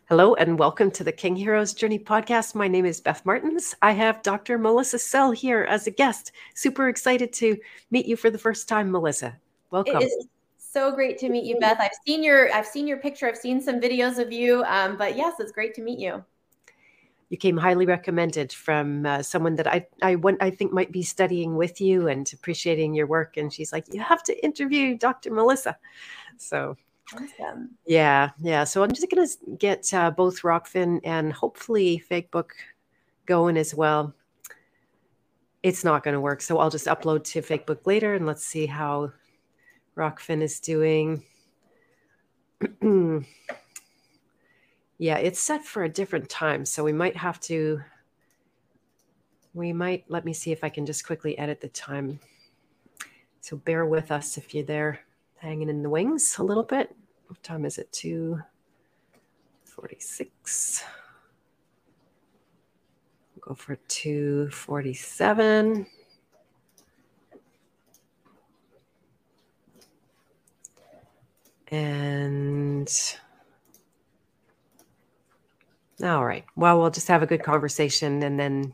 Hello and welcome to the King Heroes Journey podcast. My name is Beth Martins. I have Dr. Melissa Sell here as a guest. Super excited to meet you for the first time, Melissa. It Welcome. is so great to meet you, Beth. I've seen your picture. I've seen some videos of you. But yes, it's great to meet you. You came highly recommended from someone that I think might be studying with you and appreciating your work. And she's like, you have to interview Dr. Melissa. So Awesome. yeah. So I'm just going to get both Rockfin and hopefully Fakebook going as well. It's not going to work. So I'll just upload to Fakebook later and let's see how Rockfin is doing. Yeah, it's set for a different time. So let me see if I can just quickly edit the time. So bear with us if you're there hanging in the wings a little bit. What time is it? 2:46. We'll go for 2:47. And all right. Well, we'll just have a good conversation and then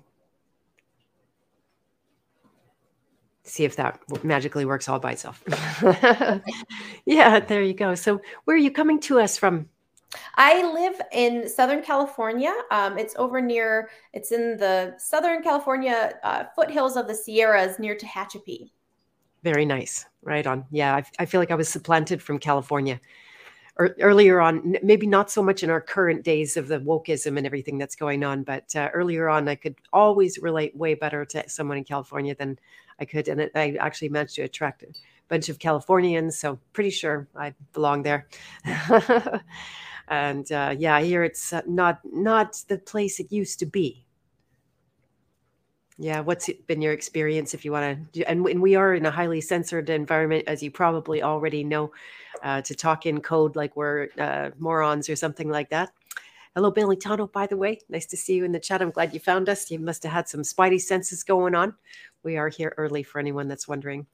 see if that magically works all by itself. Yeah, there you go. So where are you coming to us from? I live in Southern California. It's in the Southern California foothills of the Sierras near Tehachapi. Very nice. Right on. Yeah, I feel like I was supplanted from California earlier on, maybe not so much in our current days of the wokeism and everything that's going on, but earlier on, I could always relate way better to someone in California than I could. And I actually managed to attract a bunch of Californians, so pretty sure I belong there. And yeah, here it's not the place it used to be. Yeah, what's been your experience if you want to? And we are in a highly censored environment, as you probably already know, to talk in code like we're morons or something like that. Hello, Billy Tano, by the way. Nice to see you in the chat. I'm glad you found us. You must have had some spidey senses going on. We are here early for anyone that's wondering.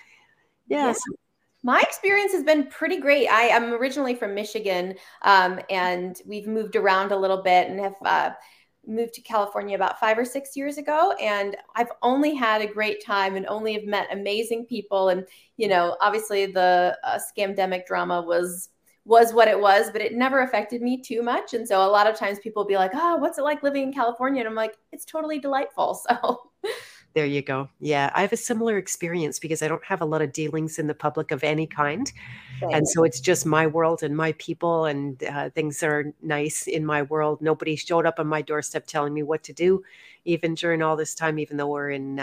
Yes. Yeah. My experience has been pretty great. I am originally from Michigan, and we've moved around a little bit and have moved to California about 5 or 6 years ago. And I've only had a great time and only have met amazing people. And, obviously the scamdemic drama was what it was, but it never affected me too much. And so a lot of times people will be like, oh, what's it like living in California? And I'm like, it's totally delightful. So there you go. Yeah, I have a similar experience because I don't have a lot of dealings in the public of any kind. And so it's just my world and my people, and things are nice in my world. Nobody showed up on my doorstep telling me what to do, even during all this time, even though we're in,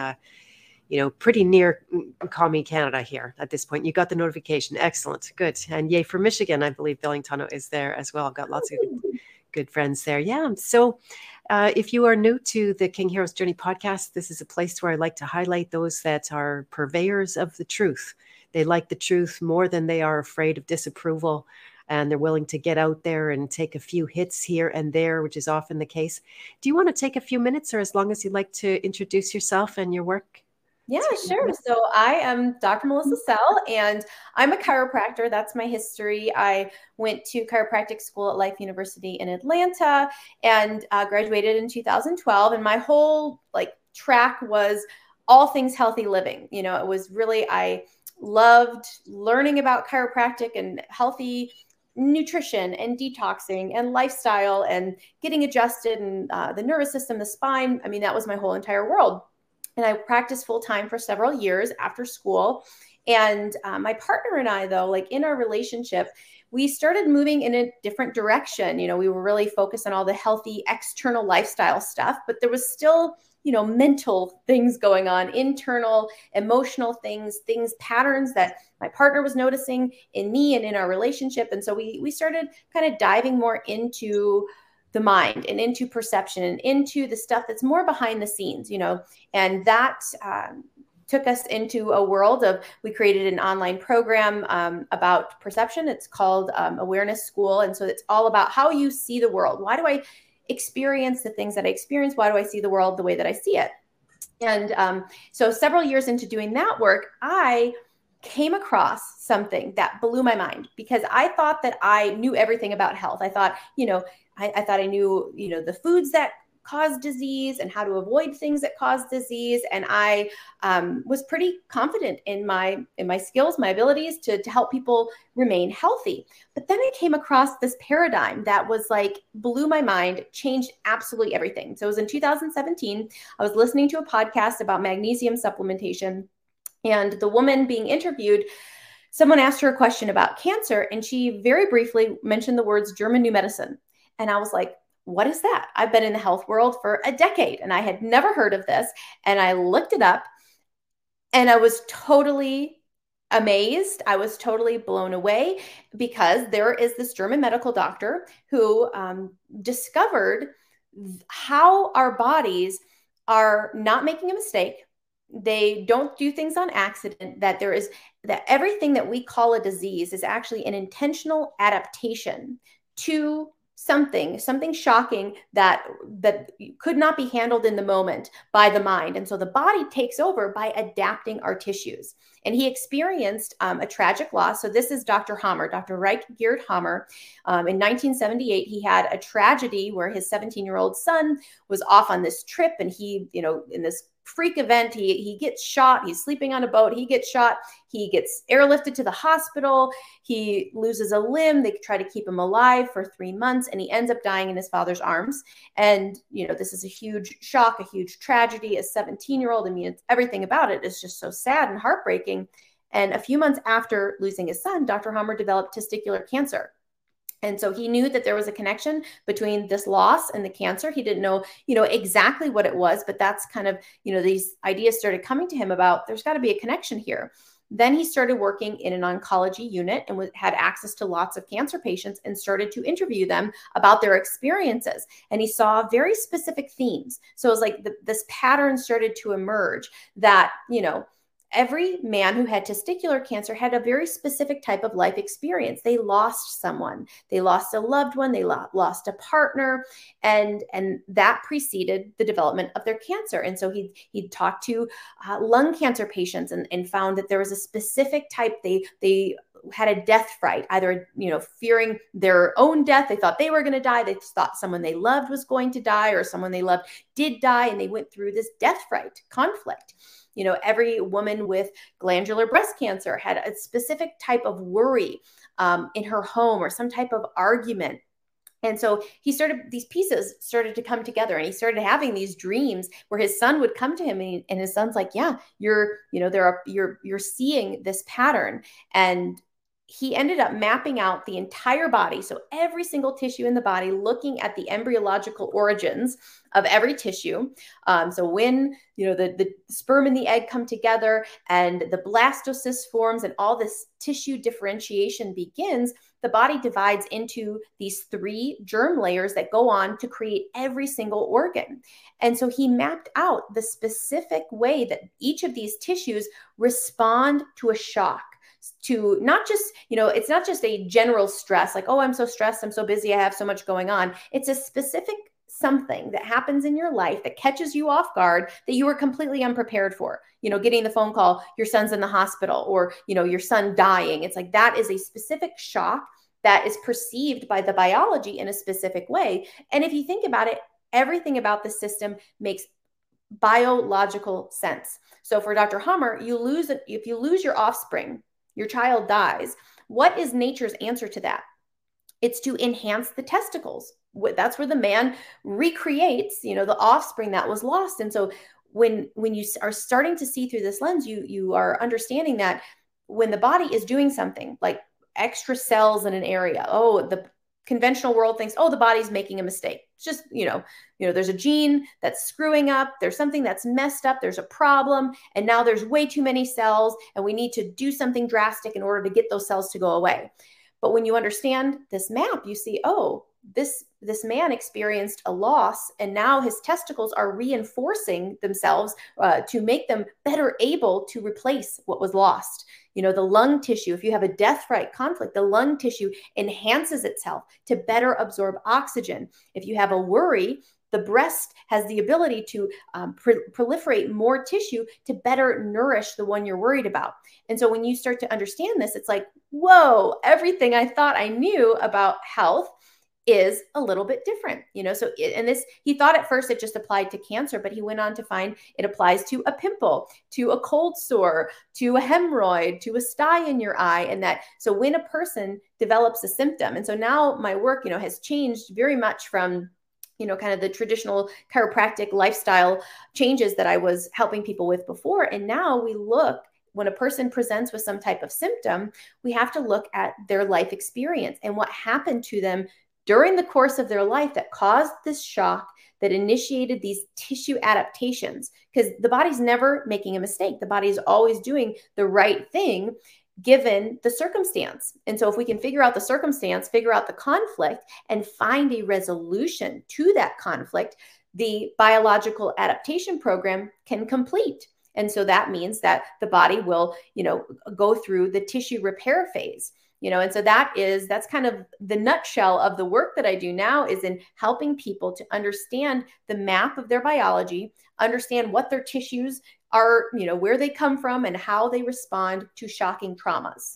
pretty near commie Canada here at this point. You got the notification. Excellent. Good. And yay for Michigan. I believe Billington is there as well. I've got lots of good friends there. Yeah. So if you are new to the King Heroes Journey podcast, this is a place where I like to highlight those that are purveyors of the truth. They like the truth more than they are afraid of disapproval, and they're willing to get out there and take a few hits here and there, which is often the case. Do you want to take a few minutes, or as long as you'd like to introduce yourself and your work? Yeah, sure. So I am Dr. Melissa Sell, and I'm a chiropractor. That's my history. I went to chiropractic school at Life University in Atlanta and graduated in 2012. And my whole track was all things healthy living. It was really, I loved learning about chiropractic and healthy nutrition and detoxing and lifestyle and getting adjusted and the nervous system, the spine. I mean, that was my whole entire world. And I practiced full time for several years after school. And my partner and I, though, in our relationship, we started moving in a different direction. We were really focused on all the healthy external lifestyle stuff, but there was still, mental things going on, internal, emotional things, patterns that my partner was noticing in me and in our relationship. And so we started kind of diving more into the mind and into perception and into the stuff that's more behind the scenes, and that took us into a world of, we created an online program about perception. It's called Awareness School. And so it's all about how you see the world. Why do I experience the things that I experience? Why do I see the world the way that I see it? And so several years into doing that work, I came across something that blew my mind, because I thought that I knew everything about health. I thought, I thought I knew, the foods that cause disease and how to avoid things that cause disease. And I was pretty confident in my skills, my abilities to help people remain healthy. But then I came across this paradigm that was like, blew my mind, changed absolutely everything. So it was in 2017. I was listening to a podcast about magnesium supplementation, and the woman being interviewed, someone asked her a question about cancer, and she very briefly mentioned the words German New Medicine. And I was like, what is that? I've been in the health world for a decade and I had never heard of this. And I looked it up and I was totally amazed. I was totally blown away, because there is this German medical doctor who discovered how our bodies are not making a mistake. They don't do things on accident, that everything that we call a disease is actually an intentional adaptation to something shocking that could not be handled in the moment by the mind. And so the body takes over by adapting our tissues. And he experienced a tragic loss. So this is Dr. Hammer, Dr. Reich Gerd Hammer. In 1978, he had a tragedy where his 17-year-old son was off on this trip, and he, in this freak event, he gets shot. He's sleeping on a boat. He gets shot. He gets airlifted to the hospital. He loses a limb. They try to keep him alive for 3 months, and he ends up dying in his father's arms. And, this is a huge shock, a huge tragedy. A 17-year-old, everything about it is just so sad and heartbreaking. And a few months after losing his son, Dr. Hammer developed testicular cancer. And so he knew that there was a connection between this loss and the cancer. He didn't know, exactly what it was, but that's kind of, these ideas started coming to him about there's got to be a connection here. Then he started working in an oncology unit and had access to lots of cancer patients and started to interview them about their experiences. And he saw very specific themes. So it was like this pattern started to emerge that, every man who had testicular cancer had a very specific type of life experience. They lost someone, they lost a loved one, they lost a partner, and that preceded the development of their cancer. And so he'd talked to lung cancer patients and found that there was a specific type. They had a death fright, either, fearing their own death. They thought they were going to die. They thought someone they loved was going to die, or someone they loved did die. And they went through this death fright conflict. Every woman with glandular breast cancer had a specific type of worry in her home, or some type of argument. And so these pieces started to come together, and he started having these dreams where his son would come to him, and his son's like, yeah, you're seeing this pattern. And he ended up mapping out the entire body. So every single tissue in the body, looking at the embryological origins of every tissue. So when, the sperm and the egg come together and the blastocyst forms and all this tissue differentiation begins, the body divides into these 3 germ layers that go on to create every single organ. And so he mapped out the specific way that each of these tissues respond to a shock. To not just, it's not just a general stress, like, oh, I'm so stressed, I'm so busy, I have so much going on. It's a specific something that happens in your life that catches you off guard, that you were completely unprepared for. Getting the phone call, your son's in the hospital, or, your son dying. It's like, that is a specific shock that is perceived by the biology in a specific way. And if you think about it, everything about the system makes biological sense. So for Dr. Hammer, if you lose your offspring, your child dies. What is nature's answer to that? It's to enhance the testicles. That's where the man recreates, the offspring that was lost. And so when you are starting to see through this lens, you are understanding that when the body is doing something like extra cells in an area, the conventional world thinks, the body's making a mistake. It's just, there's a gene that's screwing up. There's something that's messed up. There's a problem. And now there's way too many cells, and we need to do something drastic in order to get those cells to go away. But when you understand this map, you see, this man experienced a loss, and now his testicles are reinforcing themselves to make them better able to replace what was lost. The lung tissue, if you have a death fright conflict, the lung tissue enhances itself to better absorb oxygen. If you have a worry, the breast has the ability to proliferate more tissue to better nourish the one you're worried about. And so when you start to understand this, it's like, whoa, everything I thought I knew about health is a little bit different, so he thought at first it just applied to cancer, but he went on to find it applies to a pimple, to a cold sore, to a hemorrhoid, to a sty in your eye. And so when a person develops a symptom, and so now my work, has changed very much from kind of the traditional chiropractic lifestyle changes that I was helping people with before. And now we look, when a person presents with some type of symptom, we have to look at their life experience and what happened to them during the course of their life that caused this shock, that initiated these tissue adaptations, because the body's never making a mistake. The body is always doing the right thing given the circumstance. And so if we can figure out the circumstance, figure out the conflict, and find a resolution to that conflict, the biological adaptation program can complete. And so that means that the body will, go through the tissue repair phase. And so that's kind of the nutshell of the work that I do now, is in helping people to understand the map of their biology, understand what their tissues are, where they come from and how they respond to shocking traumas.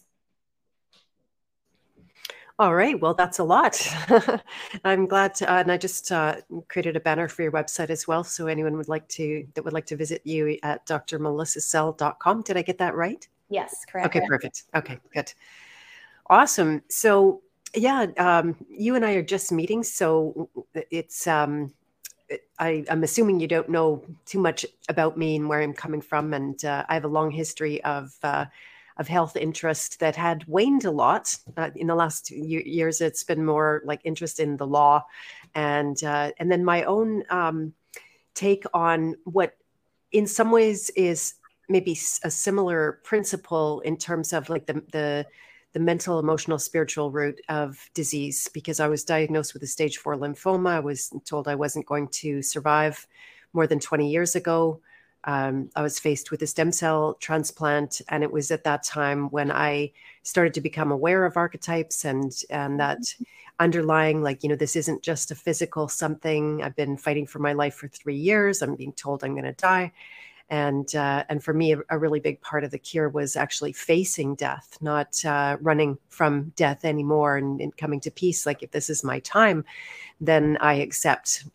All right. Well, that's a lot. I'm glad to, and I just created a banner for your website as well. So anyone that would like to visit you at drmelissasell.com. Did I get that right? Yes, correct. Okay, perfect. Okay, good. Awesome. So yeah, you and I are just meeting. So it's, I'm assuming you don't know too much about me and where I'm coming from. And I have a long history of health interest that had waned a lot in the last years. It's been more like interest in the law, and then my own take on what in some ways is maybe a similar principle in terms of like the mental, emotional, spiritual root of disease, because I was diagnosed with a stage 4 lymphoma. I was told I wasn't going to survive more than 20 years ago. I was faced with a stem cell transplant, and it was at that time when I started to become aware of archetypes and that underlying, like, this isn't just a physical something. I've been fighting for my life for 3 years. I'm being told I'm going to die. And for me, a really big part of the cure was actually facing death, not running from death anymore, and coming to peace. Like, if this is my time, then I accept.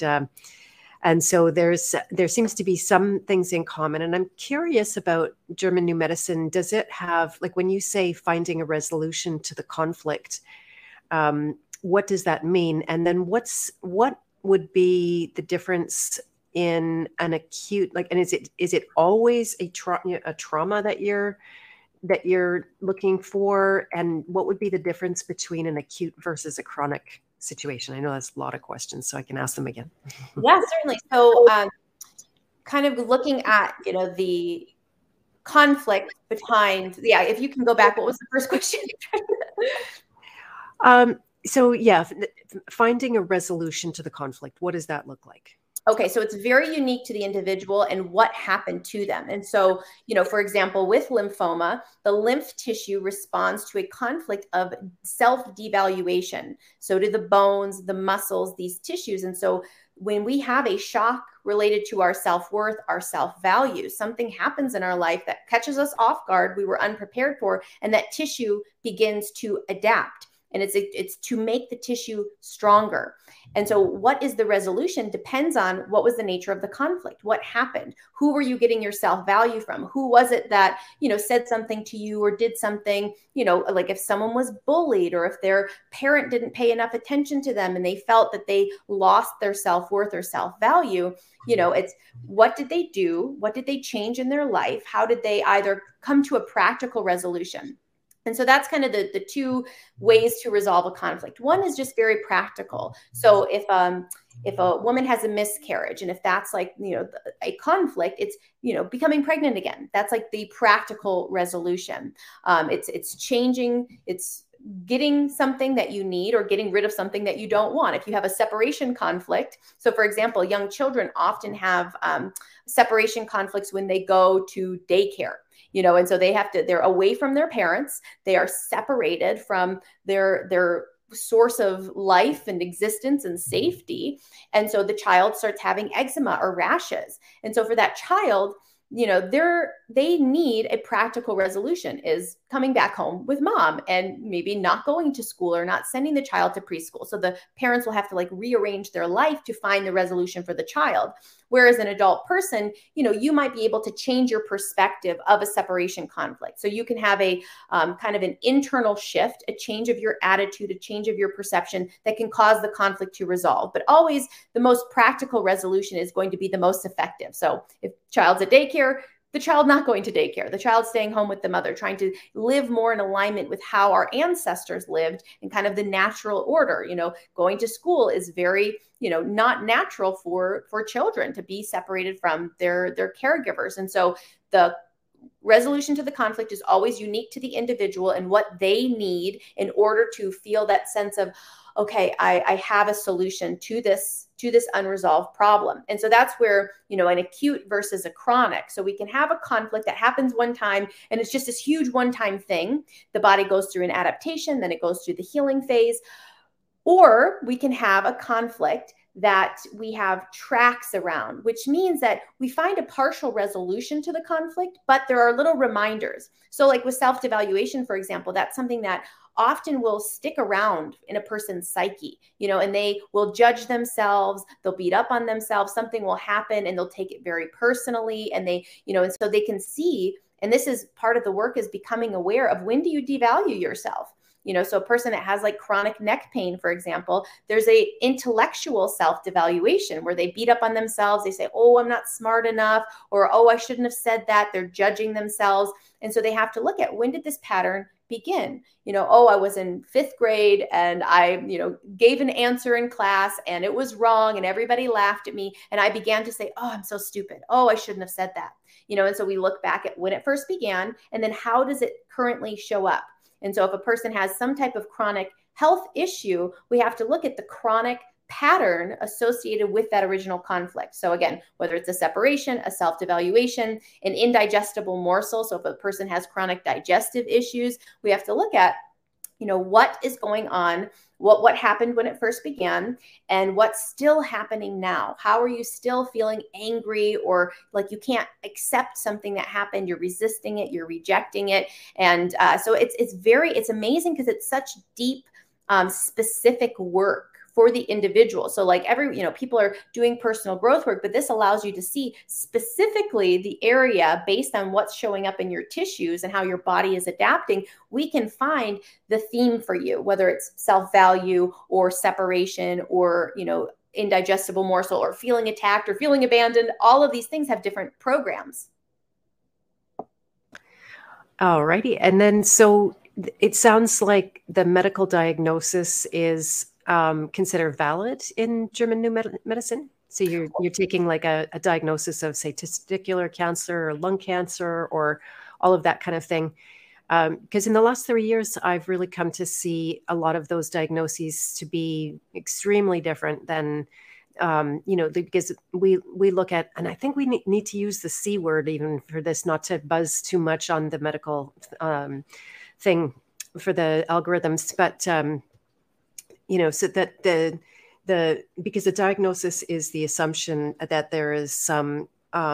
And so there seems to be some things in common. And I'm curious about German New Medicine. Does it have, like, when you say finding a resolution to the conflict, what does that mean? And then what would be the difference in an acute, like, and is it always a trauma that you're looking for? And what would be the difference between an acute versus a chronic situation? I know that's a lot of questions, so I can ask them again. Yeah, certainly. So kind of looking at, the conflict behind, if you can go back, what was the first question? So yeah, finding a resolution to the conflict, what does that look like? Okay, so it's very unique to the individual and what happened to them. And so, for example, with lymphoma, the lymph tissue responds to a conflict of self-devaluation. So do the bones, the muscles, these tissues. And so when we have a shock related to our self-worth, our self-value, something happens in our life that catches us off guard, we were unprepared for, and that tissue begins to adapt. And it's to make the tissue stronger. And so what is the resolution depends on what was the nature of the conflict. What happened? Who were you getting your self-value from? Who was it that, said something to you or did something, like if someone was bullied or if their parent didn't pay enough attention to them and they felt that they lost their self-worth or self-value, it's what did they do? What did they change in their life? How did they either come to a practical resolution? And so that's kind of the two ways to resolve a conflict. One is just very practical. So if a woman has a miscarriage, and if that's like, a conflict, it's, becoming pregnant again. That's like the practical resolution. It's changing, it's getting something that you need or getting rid of something that you don't want. If you have a separation conflict, so for example, young children often have separation conflicts when they go to daycare. And so they're away from their parents. They are separated from their source of life and existence and safety. And so the child starts having eczema or rashes. And so for that child, they need a practical resolution, is coming back home with mom and maybe not going to school or not sending the child to preschool. So the parents will have to like rearrange their life to find the resolution for the child. Whereas an adult person, you might be able to change your perspective of a separation conflict. So you can have a kind of an internal shift, a change of your attitude, a change of your perception that can cause the conflict to resolve. But always the most practical resolution is going to be the most effective. So if child's at daycare, the child not going to daycare, the child staying home with the mother, trying to live more in alignment with how our ancestors lived and kind of the natural order. Going to school is very, not natural for children to be separated from their caregivers. And so the resolution to the conflict is always unique to the individual and what they need in order to feel that sense of, okay, I have a solution to this unresolved problem. And so that's where, an acute versus a chronic. So we can have a conflict that happens one time and it's just this huge one-time thing. The body goes through an adaptation, then it goes through the healing phase. Or we can have a conflict that we have tracks around, which means that we find a partial resolution to the conflict, but there are little reminders. So like with self-devaluation, for example, that's something that often will stick around in a person's psyche, and they will judge themselves, they'll beat up on themselves, something will happen and they'll take it very personally. And they, and so they can see, and this is part of the work, is becoming aware of when do you devalue yourself? So a person that has like chronic neck pain, for example, there's a intellectual self-devaluation where they beat up on themselves. They say, oh, I'm not smart enough, or, oh, I shouldn't have said that. They're judging themselves. And so they have to look at, when did this pattern begin? Oh, I was in 5th grade and I, gave an answer in class and it was wrong and everybody laughed at me. And I began to say, oh, I'm so stupid. Oh, I shouldn't have said that. And so we look back at when it first began and then how does it currently show up? And so if a person has some type of chronic health issue, we have to look at the chronic pattern associated with that original conflict. So again, whether it's a separation, a self-devaluation, an indigestible morsel. So if a person has chronic digestive issues, we have to look at, what is going on, what happened when it first began, and what's still happening now. How are you still feeling angry, or like you can't accept something that happened, you're resisting it, you're rejecting it. And so it's amazing because it's such deep, specific work for the individual. So like people are doing personal growth work, but this allows you to see specifically the area based on what's showing up in your tissues and how your body is adapting. We can find the theme for you, whether it's self-value or separation or, indigestible morsel or feeling attacked or feeling abandoned. All of these things have different programs. All righty. And then, so it sounds like the medical diagnosis is considered valid in German New Medicine. So you're taking like a diagnosis of, say, testicular cancer or lung cancer or all of that kind of thing. Because in the last 3 years, I've really come to see a lot of those diagnoses to be extremely different than, because we look at, and I think we need to use the C word even for this, not to buzz too much on the medical thing for the algorithms, but so that because the diagnosis is the assumption that there is some,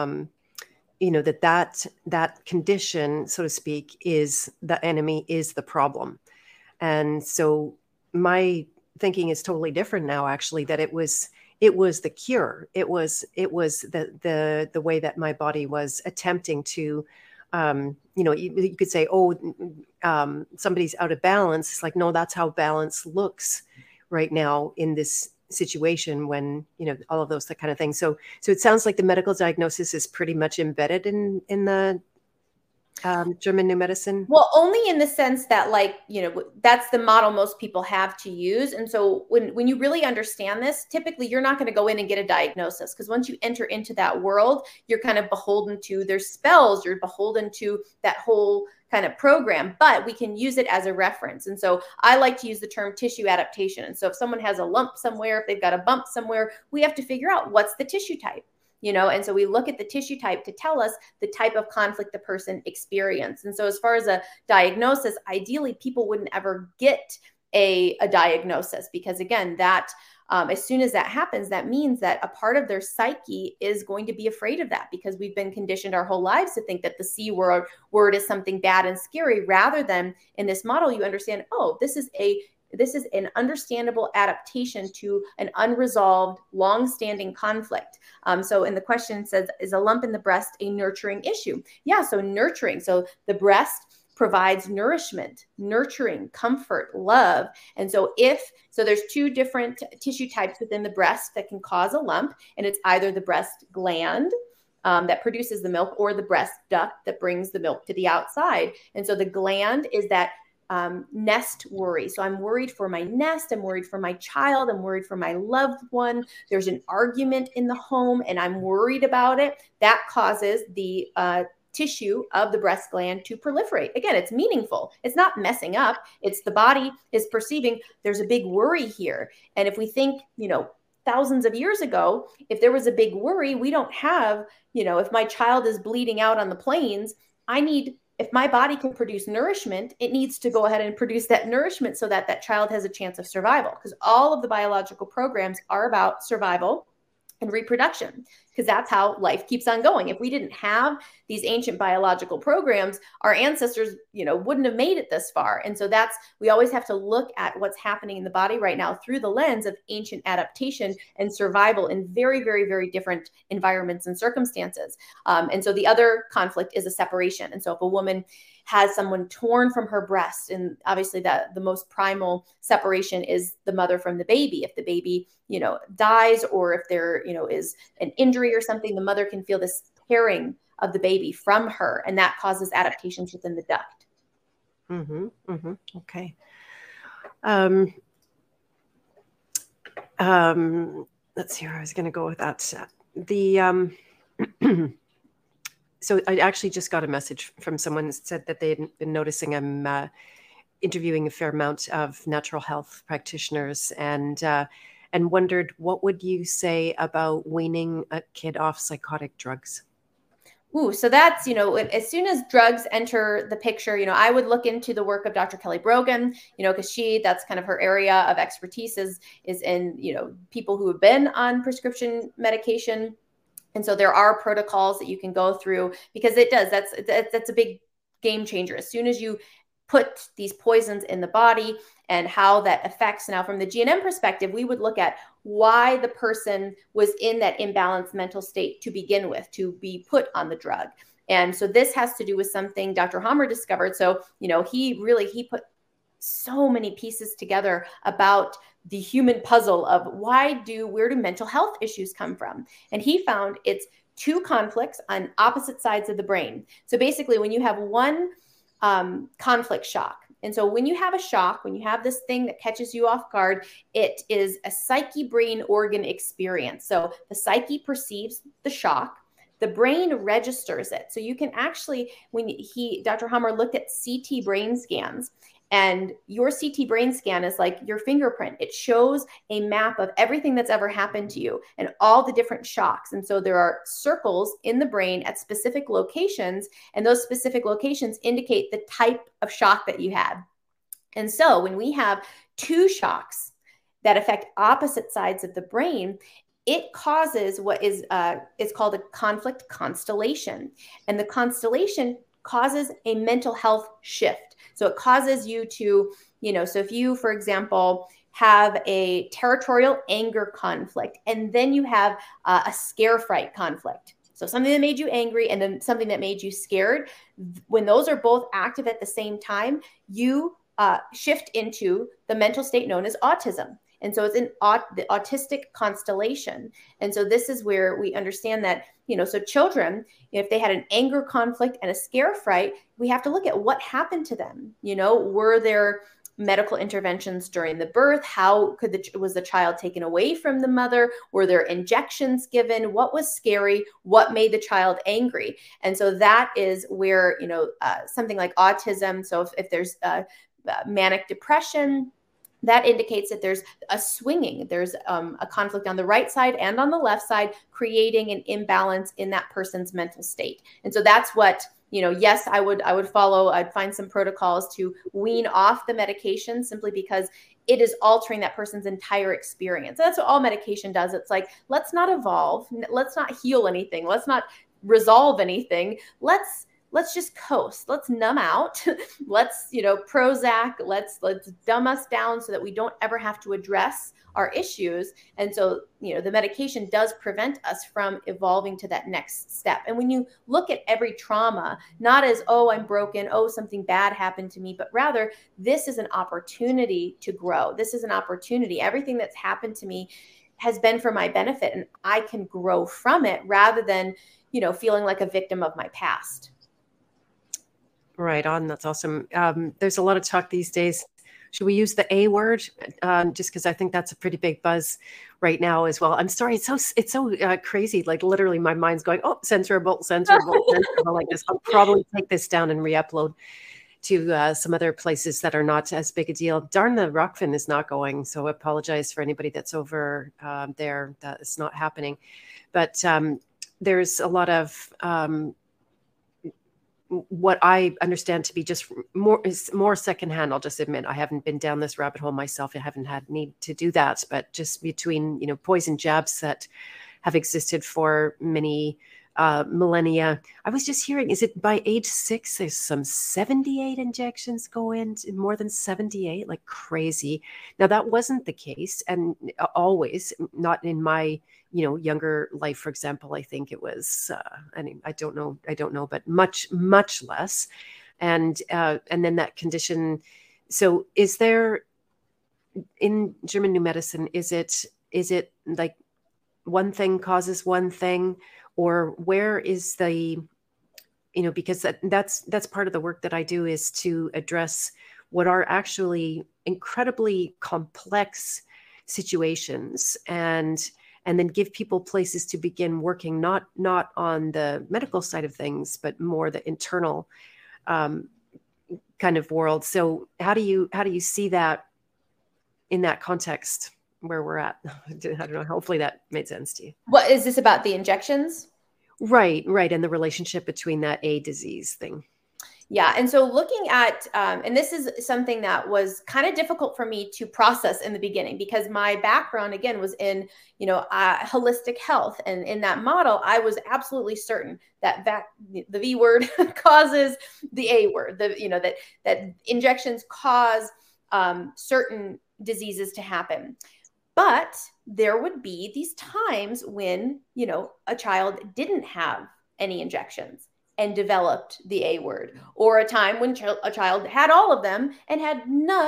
that condition, so to speak, is the enemy, is the problem. And so my thinking is totally different now, actually, that it was the cure. It was the way that my body was attempting to, you could say, somebody's out of balance. It's like, no, that's how balance looks right now in this situation when, all of those kind of things. So it sounds like the medical diagnosis is pretty much embedded in the German New Medicine. Well, only in the sense that, that's the model most people have to use. And so when you really understand this, typically you're not going to go in and get a diagnosis, because once you enter into that world, you're kind of beholden to their spells, you're beholden to that whole kind of program, but we can use it as a reference. And so I like to use the term tissue adaptation. And so if someone has a lump somewhere, if they've got a bump somewhere, we have to figure out what's the tissue type. And so we look at the tissue type to tell us the type of conflict the person experienced. And so as far as a diagnosis, ideally people wouldn't ever get a diagnosis, because again, that as soon as that happens, that means that a part of their psyche is going to be afraid of that, because we've been conditioned our whole lives to think that the C word is something bad and scary, rather than in this model, you understand, oh, this is an understandable adaptation to an unresolved, long-standing conflict. So in the question says, is a lump in the breast a nurturing issue? Yeah, so nurturing. So the breast provides nourishment, nurturing, comfort, love. And so there's two different tissue types within the breast that can cause a lump, and it's either the breast gland that produces the milk, or the breast duct that brings the milk to the outside. And so the gland is that nest worry. So I'm worried for my nest. I'm worried for my child. I'm worried for my loved one. There's an argument in the home and I'm worried about it. That causes the tissue of the breast gland to proliferate. Again, it's meaningful. It's not messing up. It's the body is perceiving there's a big worry here. And if we think, thousands of years ago, if there was a big worry, we don't have, if my child is bleeding out on the plains, if my body can produce nourishment, it needs to go ahead and produce that nourishment so that that child has a chance of survival, because all of the biological programs are about survival and reproduction, because that's how life keeps on going. If we didn't have these ancient biological programs, our ancestors, wouldn't have made it this far. And so we always have to look at what's happening in the body right now through the lens of ancient adaptation and survival in very, very, very different environments and circumstances. And so the other conflict is a separation. And so if a woman has someone torn from her breast, and obviously that the most primal separation is the mother from the baby. If the baby, dies, or if there, is an injury or something, the mother can feel this tearing of the baby from her, and that causes adaptations within the duct. Mm-hmm, mm-hmm. Okay. Let's see where I was going to go with that. So I actually just got a message from someone that said that they had been noticing I'm interviewing a fair amount of natural health practitioners, and wondered, what would you say about weaning a kid off psychotic drugs? Ooh, so that's, as soon as drugs enter the picture, I would look into the work of Dr. Kelly Brogan, because that's kind of her area of expertise is in, people who have been on prescription medication. And so there are protocols that you can go through, because that's a big game changer. As soon as you put these poisons in the body and how that affects. Now, from the GNM perspective, we would look at why the person was in that imbalanced mental state to begin with, to be put on the drug. And so this has to do with something Dr. Hammer discovered. So, he put so many pieces together about the human puzzle of where do mental health issues come from? And he found it's two conflicts on opposite sides of the brain. So basically, when you have one conflict shock. And so when you have a shock, when you have this thing that catches you off guard, it is a psyche brain organ experience. So the psyche perceives the shock, the brain registers it. So you can actually, Dr. Hammer looked at CT brain scans, and your CT brain scan is like your fingerprint. It shows a map of everything that's ever happened to you and all the different shocks. And so there are circles in the brain at specific locations, and those specific locations indicate the type of shock that you had. And so when we have two shocks that affect opposite sides of the brain, it causes what is it's called a conflict constellation. And the constellation causes a mental health shift. So it causes you to, so if you, for example, have a territorial anger conflict, and then you have a scare fright conflict. So something that made you angry and then something that made you scared. When those are both active at the same time, you shift into the mental state known as autism. And so it's in the autistic constellation. And so this is where we understand that, so children, if they had an anger conflict and a scare fright, we have to look at what happened to them. Were there medical interventions during the birth? How was the child taken away from the mother? Were there injections given? What was scary? What made the child angry? And so that is where, something like autism. So if there's manic depression, that indicates that there's a swinging, there's a conflict on the right side and on the left side, creating an imbalance in that person's mental state. And so that's what yes, I'd find some protocols to wean off the medication simply because it is altering that person's entire experience. That's what all medication does. It's like, let's not evolve. Let's not heal anything. Let's not resolve anything. Let's just coast. Let's numb out. Let's, Prozac, let's dumb us down so that we don't ever have to address our issues. And so, the medication does prevent us from evolving to that next step. And when you look at every trauma, not as, oh, I'm broken, oh, something bad happened to me, but rather this is an opportunity to grow. This is an opportunity. Everything that's happened to me has been for my benefit, and I can grow from it rather than, feeling like a victim of my past. Right on. That's awesome. There's a lot of talk these days. Should we use the A word? Just because I think that's a pretty big buzz right now as well. I'm sorry. It's so crazy. Like literally my mind's going, oh, censorable, like this. I'll probably take this down and re-upload to some other places that are not as big a deal. Darn, the Rockfin is not going. So I apologize for anybody that's over there. That is not happening. But there's a lot of what I understand to be just more secondhand. I'll just admit I haven't been down this rabbit hole myself. I haven't had need to do that, but just between, poison jabs that have existed for many millennia. I was just hearing, is it by age 6, there's some 78 injections go in, more than 78, like crazy. Now that wasn't the case. And always not in my, younger life, for example. I think it was, I don't know, but much, much less. And then that condition. So is there in German new medicine, is it like one thing causes one thing, or where is the, because that's part of the work that I do, is to address what are actually incredibly complex situations, and then give people places to begin working, not on the medical side of things, but more the internal kind of world. So how do you see that in that context where we're at? I don't know. Hopefully that made sense to you. What is this about, the injections? Right. And the relationship between that A disease thing. Yeah. And so looking at, and this is something that was kind of difficult for me to process in the beginning, because my background, again, was in, holistic health. And in that model, I was absolutely certain that the V word causes the A word, that injections cause certain diseases to happen. But there would be these times when, a child didn't have any injections and developed the A word, or a time when a child had all of them and had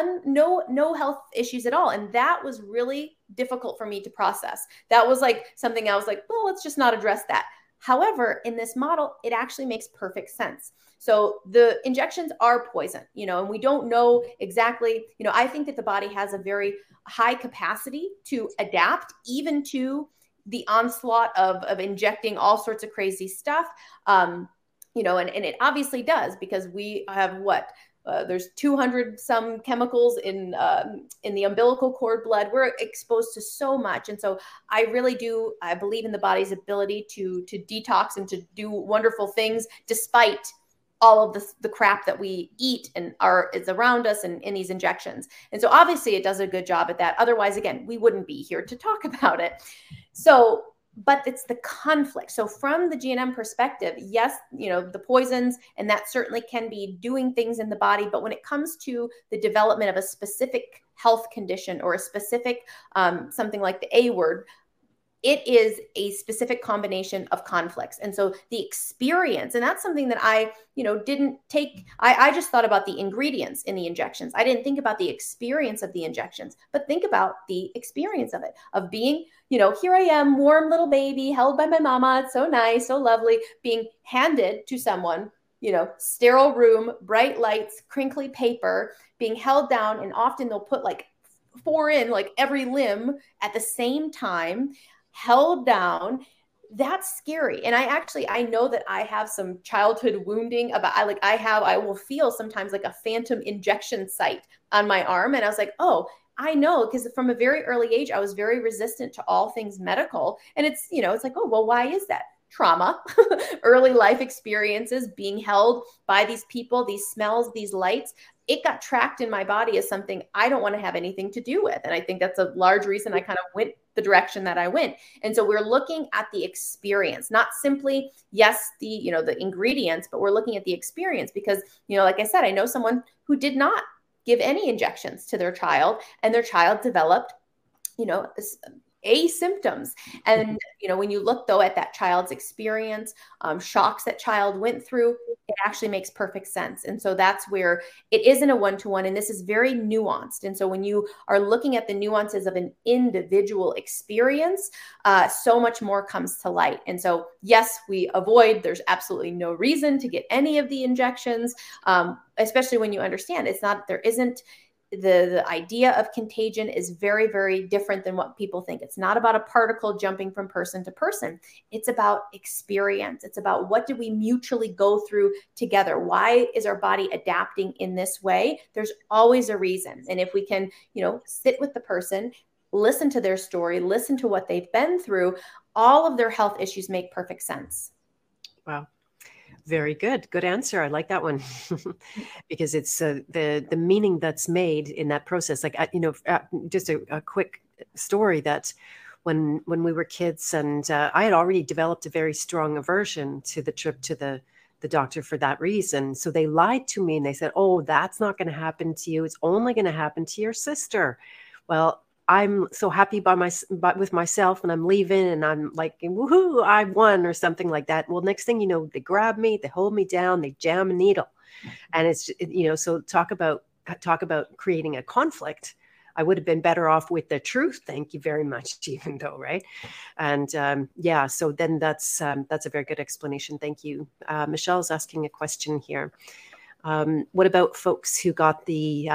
no health issues at all. And that was really difficult for me to process. That was like something I was like, well, let's just not address that. However, in this model, it actually makes perfect sense. So the injections are poison, and we don't know exactly, I think that the body has a very high capacity to adapt even to the onslaught of injecting all sorts of crazy stuff. And it obviously does, because we have there's 200 some chemicals in the umbilical cord blood. We're exposed to so much. And so I believe in the body's ability to detox and to do wonderful things despite all of the crap that we eat and is around us and in these injections. And so obviously it does a good job at that. Otherwise, again, we wouldn't be here to talk about it. So, but it's the conflict. So from the GNM perspective, yes, the poisons, and that certainly can be doing things in the body. But when it comes to the development of a specific health condition or a specific something like the A word, it is a specific combination of conflicts. And so the experience, and that's something that I, didn't take, I just thought about the ingredients in the injections. I didn't think about the experience of the injections, but think about the experience of it, of being, here I am, warm little baby, held by my mama. It's so nice, so lovely, being handed to someone, sterile room, bright lights, crinkly paper, being held down. And often they'll put like 4 in like every limb at the same time, held down. That's scary. And I know that I have some childhood wounding I will feel sometimes like a phantom injection site on my arm. And I was like, oh, I know, because from a very early age, I was very resistant to all things medical. And it's, it's like, oh, well, why is that? trauma, early life experiences, being held by these people, these smells, these lights, it got tracked in my body as something I don't want to have anything to do with. And I think that's a large reason I kind of went the direction that I went. And so we're looking at the experience, not simply, yes, the ingredients, but we're looking at the experience because, like I said, I know someone who did not give any injections to their child and their child developed, symptoms. And, when you look though at that child's experience, shocks that child went through, it actually makes perfect sense. And so that's where it isn't a one-to-one, and this is very nuanced. And so when you are looking at the nuances of an individual experience, so much more comes to light. And so, yes, there's absolutely no reason to get any of the injections, especially when you understand the idea of contagion is very, very different than what people think. It's not about a particle jumping from person to person. It's about experience. It's about what did we mutually go through together? Why is our body adapting in this way? There's always a reason. And if we can, sit with the person, listen to their story, listen to what they've been through, all of their health issues make perfect sense. Wow. Very good. Good answer. I like that one because it's the meaning that's made in that process. Like, just a quick story that when we were kids and I had already developed a very strong aversion to the trip to the doctor for that reason. So they lied to me and they said, oh, that's not going to happen to you. It's only going to happen to your sister. Well, I'm so happy with myself and I'm leaving and I'm like, woohoo, I won or something like that. Well, next thing you know, they grab me, they hold me down, they jam a needle. And it's, so talk about creating a conflict. I would have been better off with the truth. Thank you very much, even though, right? And so then that's a very good explanation. Thank you. Michelle's asking a question here. What about folks who got the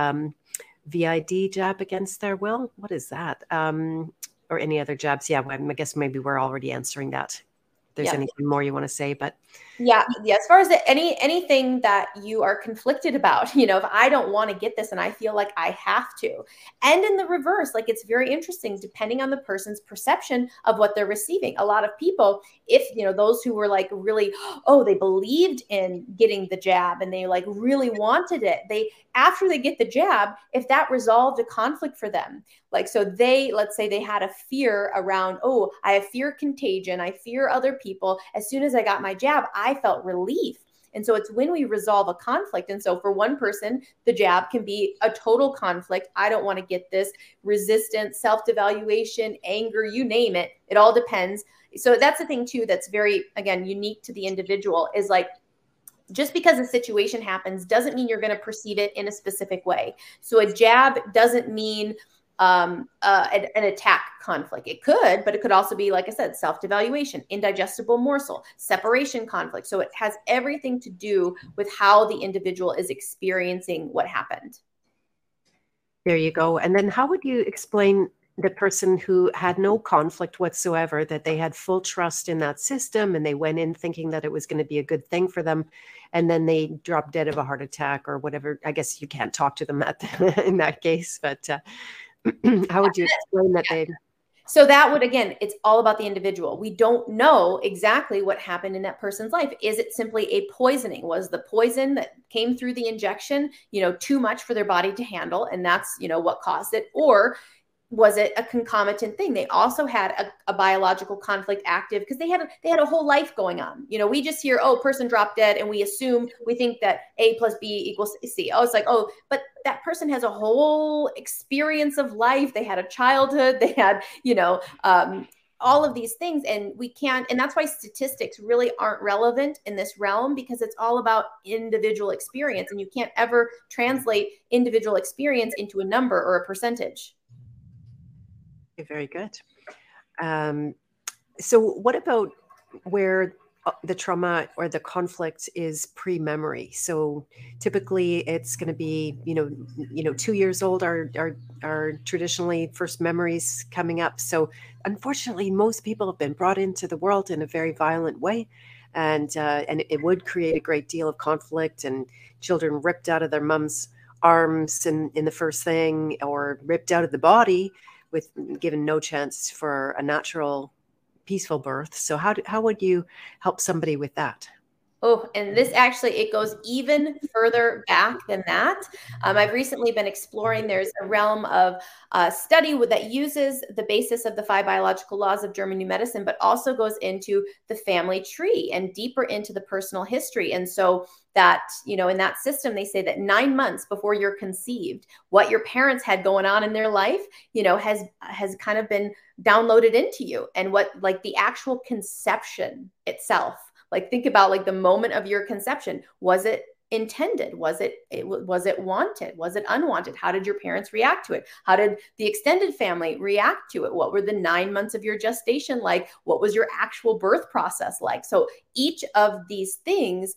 VID jab against their will? What is that? Or any other jabs? Yeah, I guess maybe we're already answering that. If there's anything more you want to say, but yeah. As far as anything that you are conflicted about, if I don't want to get this and I feel like I have to, and in the reverse, like it's very interesting depending on the person's perception of what they're receiving. A lot of people, if those who were like really, they believed in getting the jab and they like really wanted it, after they get the jab, if that resolved a conflict for them, like, so let's say they had a fear around, I have fear contagion, I fear other people. As soon as I got my jab, I felt relief. And so it's when we resolve a conflict. And so for one person, the jab can be a total conflict. I don't want to get this, resistance, self-devaluation, anger, you name it. It all depends. So that's the thing too, that's very, again, unique to the individual is like, just because a situation happens doesn't mean you're going to perceive it in a specific way. So a jab doesn't mean an attack conflict. It could, but it could also be, like I said, self-devaluation, indigestible morsel, separation conflict. So it has everything to do with how the individual is experiencing what happened. There you go. And then how would you explain the person who had no conflict whatsoever, that they had full trust in that system and they went in thinking that it was going to be a good thing for them, and then they dropped dead of a heart attack or whatever? I guess you can't talk to them in that case, but how would you explain that? So that would, again, it's all about the individual. We don't know exactly what happened in that person's life. Is it simply a poisoning? Was the poison that came through the injection, too much for their body to handle? And that's, what caused it? Or was it a concomitant thing? They also had a biological conflict active because they had a whole life going on. We just hear, person dropped dead, and we think that A plus B equals C. It's like, but that person has a whole experience of life. They had a childhood. They had, all of these things, and we can't. And that's why statistics really aren't relevant in this realm, because it's all about individual experience, and you can't ever translate individual experience into a number or a percentage. Very good. So what about where the trauma or the conflict is pre-memory? So typically it's going to be, 2 years old are traditionally first memories coming up. So unfortunately, most people have been brought into the world in a very violent way. And it would create a great deal of conflict, and children ripped out of their mom's arms in the first thing, or ripped out of the body, with given no chance for a natural peaceful birth. So how would you help somebody with that? Oh, and this actually, it goes even further back than that. I've recently been exploring, there's a realm of study that uses the basis of the 5 biological laws of German New Medicine, but also goes into the family tree and deeper into the personal history. And so that, you know, in that system, they say that 9 months before you're conceived, what your parents had going on in their life, you know, has kind of been downloaded into you. And what, like, the actual conception itself, like, think about, like, the moment of your conception. Was it intended? Was it wanted? Was it unwanted? How did your parents react to it? How did the extended family react to it? What were the 9 months of your gestation like? What was your actual birth process like? So each of these things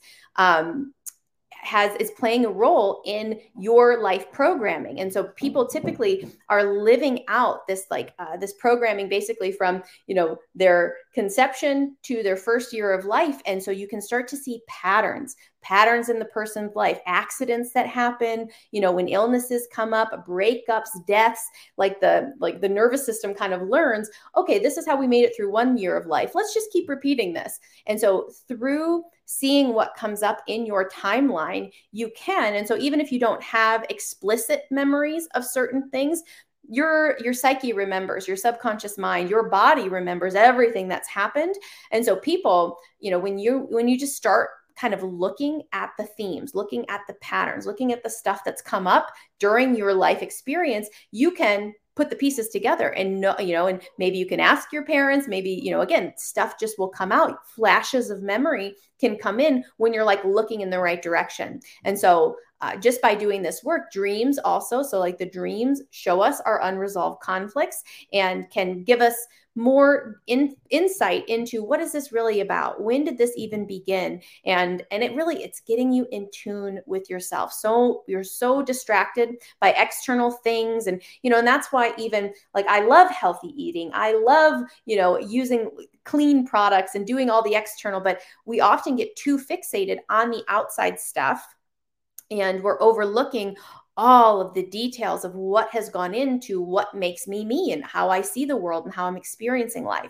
is playing a role in your life programming. And so people typically are living out this, like, this programming basically from, you know, their conception to their first year of life. And so you can start to see patterns in the person's life, accidents that happen, you know, when illnesses come up, breakups, deaths, like the nervous system kind of learns, okay, this is how we made it through 1 year of life. Let's just keep repeating this. And so through seeing what comes up in your timeline, you can. And so even if you don't have explicit memories of certain things, your psyche remembers, your subconscious mind, your body remembers everything that's happened. And so people, you know, when you just start kind of looking at the themes, looking at the patterns, looking at the stuff that's come up during your life experience, you can put the pieces together and know, you know, and maybe you can ask your parents, maybe, you know, again, stuff just will come out. Flashes of memory can come in when you're, like, looking in the right direction. And so just by doing this work, dreams also, so, like, the dreams show us our unresolved conflicts and can give us more insight into what is this really about? When did this even begin? And it's getting you in tune with yourself. So you're so distracted by external things. And, you know, and that's why even, like, I love healthy eating. I love, you know, using clean products and doing all the external, but we often get too fixated on the outside stuff. And we're overlooking all of the details of what has gone into what makes me me and how I see the world and how I'm experiencing life.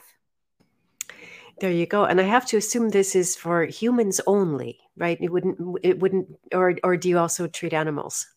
There you go. And I have to assume this is for humans only, right? It wouldn't, or do you also treat animals?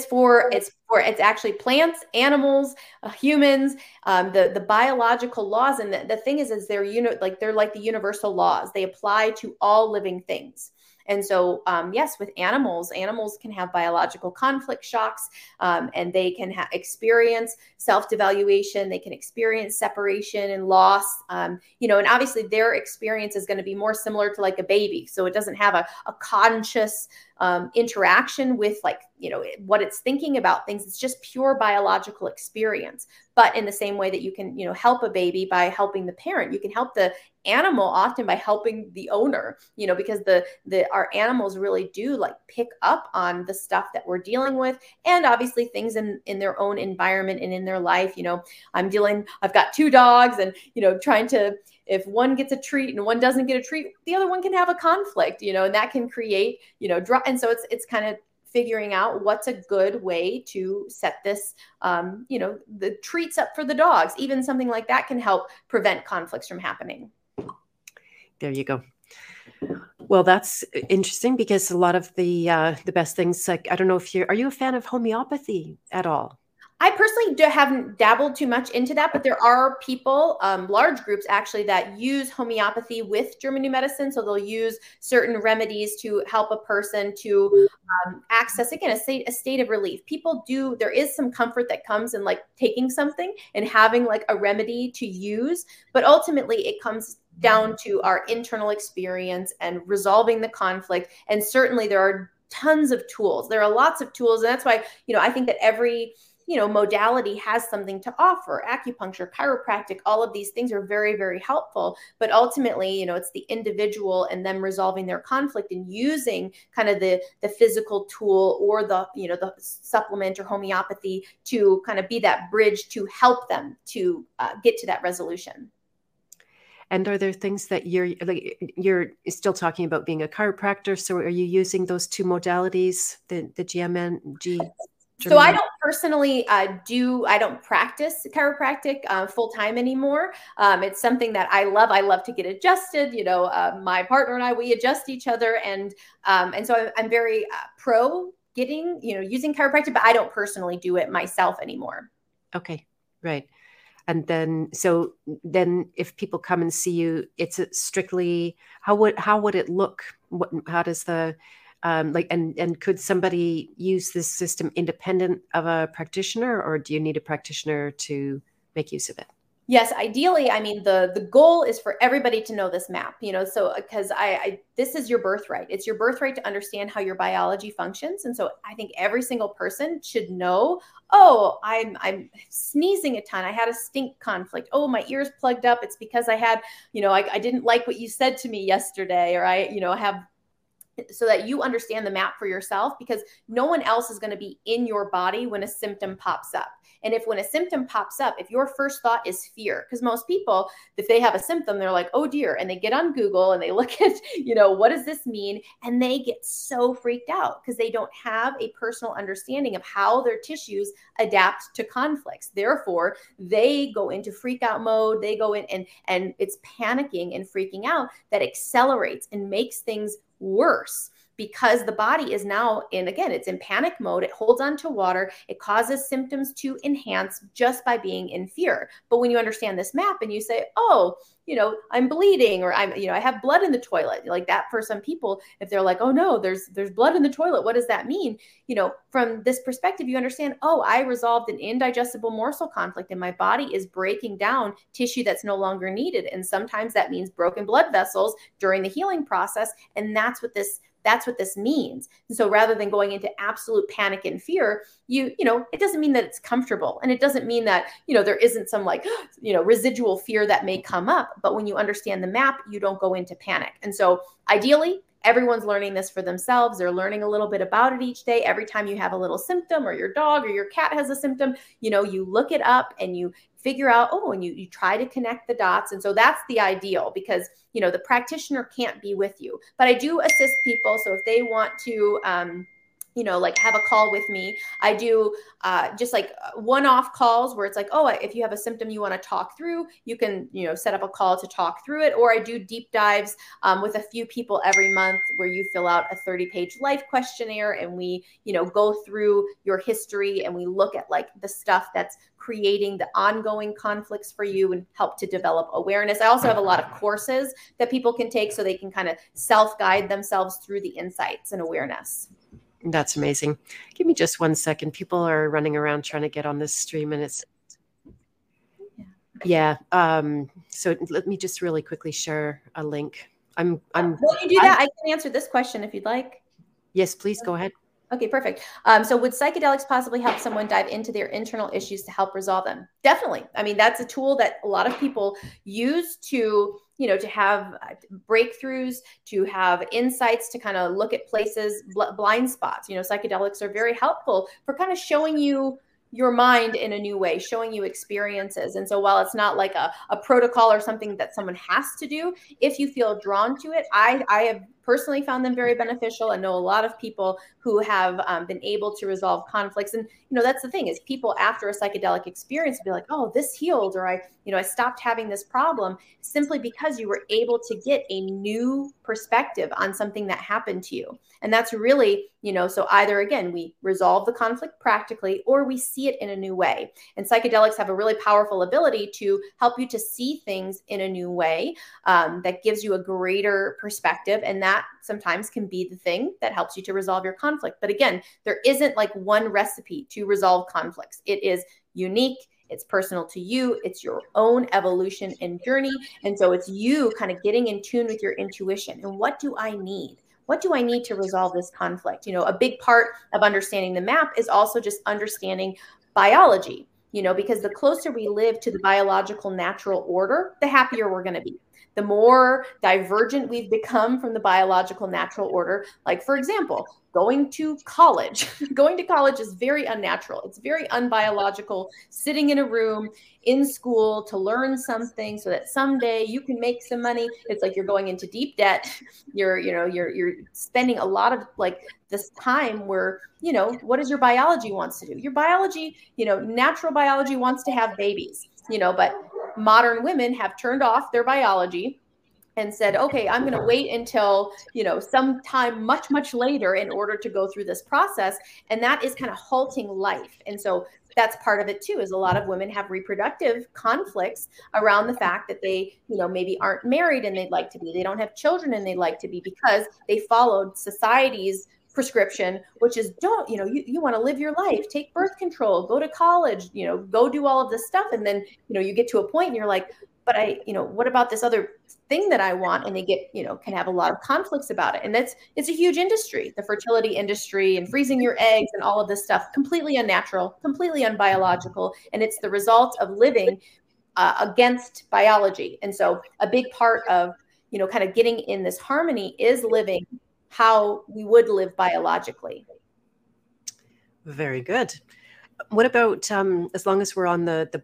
It's actually plants, animals, humans, the biological laws. And the thing is they're like the universal laws. They apply to all living things. And so, yes, with animals can have biological conflict shocks, and they can experience self-devaluation. They can experience separation and loss, you know, and obviously their experience is going to be more similar to, like, a baby. So it doesn't have a conscious interaction with, like, you know, what it's thinking about things. It's just pure biological experience. But in the same way that you can, you know, help a baby by helping the parent, you can help the animal often by helping the owner, you know, because our animals really do, like, pick up on the stuff that we're dealing with, and obviously things in their own environment and in their life. You know, I've got 2 dogs, and, you know, trying to, if one gets a treat and one doesn't get a treat, the other one can have a conflict, you know, and that can create, you know, and so it's kind of figuring out what's a good way to set this, you know, the treats up for the dogs. Even something like that can help prevent conflicts from happening. There you go. Well, that's interesting, because a lot of the best things, like, I don't know if are you a fan of homeopathy at all? I personally haven't dabbled too much into that, but there are people, large groups actually, that use homeopathy with German New Medicine. So they'll use certain remedies to help a person to access, again, a state of relief. There is some comfort that comes in, like, taking something and having, like, a remedy to use, but ultimately it comes down to our internal experience and resolving the conflict. And certainly there are tons of tools. There are lots of tools. And that's why, you know, I think that every, you know, modality has something to offer. Acupuncture, chiropractic, all of these things are very, very helpful. But ultimately, you know, it's the individual and them resolving their conflict and using kind of the physical tool or the, you know, the supplement or homeopathy to kind of be that bridge to help them to get to that resolution. And are there things that you're still talking about being a chiropractor? So are you using those 2 modalities, the GMNG? So I don't personally I don't practice chiropractic full-time anymore. It's something that I love. I love to get adjusted. My partner and I, we adjust each other. And so I'm very pro getting, using chiropractic, but I don't personally do it myself anymore. Okay. Right. And then if people come and see you, it's strictly, how would it look? How does the, and could somebody use this system independent of a practitioner, or do you need a practitioner to make use of it? Yes, ideally, I mean, the goal is for everybody to know this map, so because this is your birthright. It's your birthright to understand how your biology functions. And so I think every single person should know, oh, I'm sneezing a ton. I had a stink conflict. Oh, my ear's plugged up. It's because I had, I didn't like what you said to me yesterday, or I have, so that you understand the map for yourself, because no one else is going to be in your body when a symptom pops up. And when a symptom pops up, if your first thought is fear, because most people, if they have a symptom, they're like, oh dear, and they get on Google and they look at, what does this mean? And they get so freaked out because they don't have a personal understanding of how their tissues adapt to conflicts. Therefore, they go into freak out mode. They go in and it's panicking and freaking out that accelerates and makes things worse, because the body is now it's in panic mode. It holds on to water. It causes symptoms to enhance just by being in fear. But when you understand this map and you say, oh, I'm bleeding, or I have blood in the toilet, like that, for some people, if they're like, oh no, there's blood in the toilet, what does that mean? From this perspective, you understand, oh, I resolved an indigestible morsel conflict and my body is breaking down tissue that's no longer needed. And sometimes that means broken blood vessels during the healing process. And that's what this means. And so rather than going into absolute panic and fear, it doesn't mean that it's comfortable. And it doesn't mean that, there isn't some residual fear that may come up. But when you understand the map, you don't go into panic. And so ideally, everyone's learning this for themselves. They're learning a little bit about it each day. Every time you have a little symptom, or your dog or your cat has a symptom, you look it up and you figure out, and you try to connect the dots. And so that's the ideal, because, the practitioner can't be with you. But I do assist people. So if they want to, have a call with me, I do just one-off calls where it's like, oh, if you have a symptom you want to talk through, you can, set up a call to talk through it. Or I do deep dives with a few people every month where you fill out a 30-page life questionnaire and we, go through your history and we look at the stuff that's creating the ongoing conflicts for you and help to develop awareness. I also have a lot of courses that people can take so they can kind of self-guide themselves through the insights and awareness. That's amazing. Give me just 1 second. People are running around trying to get on this stream, and it's so let me just really quickly share a link. While you do that, I can answer this question if you'd like. Yes, please go ahead. Okay, perfect. So would psychedelics possibly help someone dive into their internal issues to help resolve them? Definitely. I mean, that's a tool that a lot of people use to have breakthroughs, to have insights, to kind of look at places, blind spots. Psychedelics are very helpful for kind of showing you your mind in a new way, showing you experiences. And so while it's not like a protocol or something that someone has to do, if you feel drawn to it, I have personally found them very beneficial. I know a lot of people who have been able to resolve conflicts. And, that's the thing, is people after a psychedelic experience be like, oh, this healed, or I stopped having this problem, simply because you were able to get a new perspective on something that happened to you. And that's really, so either, again, we resolve the conflict practically, or we see it in a new way. And psychedelics have a really powerful ability to help you to see things in a new way that gives you a greater perspective. And that sometimes can be the thing that helps you to resolve your conflict. But again, there isn't one recipe to resolve conflicts. It is unique. It's personal to you. It's your own evolution and journey. And so it's you kind of getting in tune with your intuition. And what do I need? What do I need to resolve this conflict? A big part of understanding the map is also just understanding biology, because the closer we live to the biological natural order, the happier we're going to be. The more divergent we've become from the biological natural order, like for example, going to college. Going to college is very unnatural. It's very unbiological, sitting in a room in school to learn something so that someday you can make some money. It's like you're going into deep debt. You're spending a lot of like this time where, what does your biology wants to do? Your biology, natural biology wants to have babies, but modern women have turned off their biology and said, okay, I'm going to wait until, sometime much, much later in order to go through this process. And that is kind of halting life. And so that's part of it too, is a lot of women have reproductive conflicts around the fact that they, maybe aren't married and they'd like to be, they don't have children and they'd like to be, because they followed society's prescription, which is you want to live your life, take birth control, go to college, go do all of this stuff. And then, you get to a point and you're like, but what about this other thing that I want? And they get, can have a lot of conflicts about it. And it's a huge industry, the fertility industry and freezing your eggs and all of this stuff, completely unnatural, completely unbiological. And it's the result of living against biology. And so a big part of, kind of getting in this harmony is living how we would live biologically. Very good. What about, as long as we're on the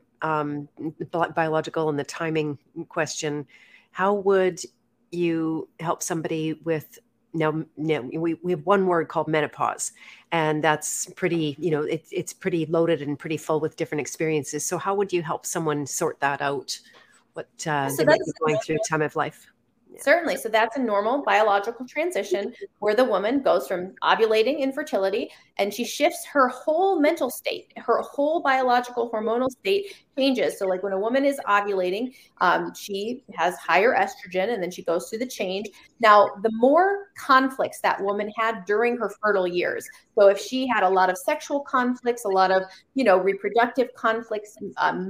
biological and the timing question, how would you help somebody with, now we have one word called menopause, and that's pretty, it's pretty loaded and pretty full with different experiences. So how would you help someone sort that out? What they might be going through time of life? Certainly. So that's a normal biological transition where the woman goes from ovulating infertility and she shifts her whole mental state, her whole biological hormonal state changes. So like when a woman is ovulating, she has higher estrogen and then she goes through the change. Now, the more conflicts that woman had during her fertile years. So if she had a lot of sexual conflicts, a lot of, reproductive conflicts,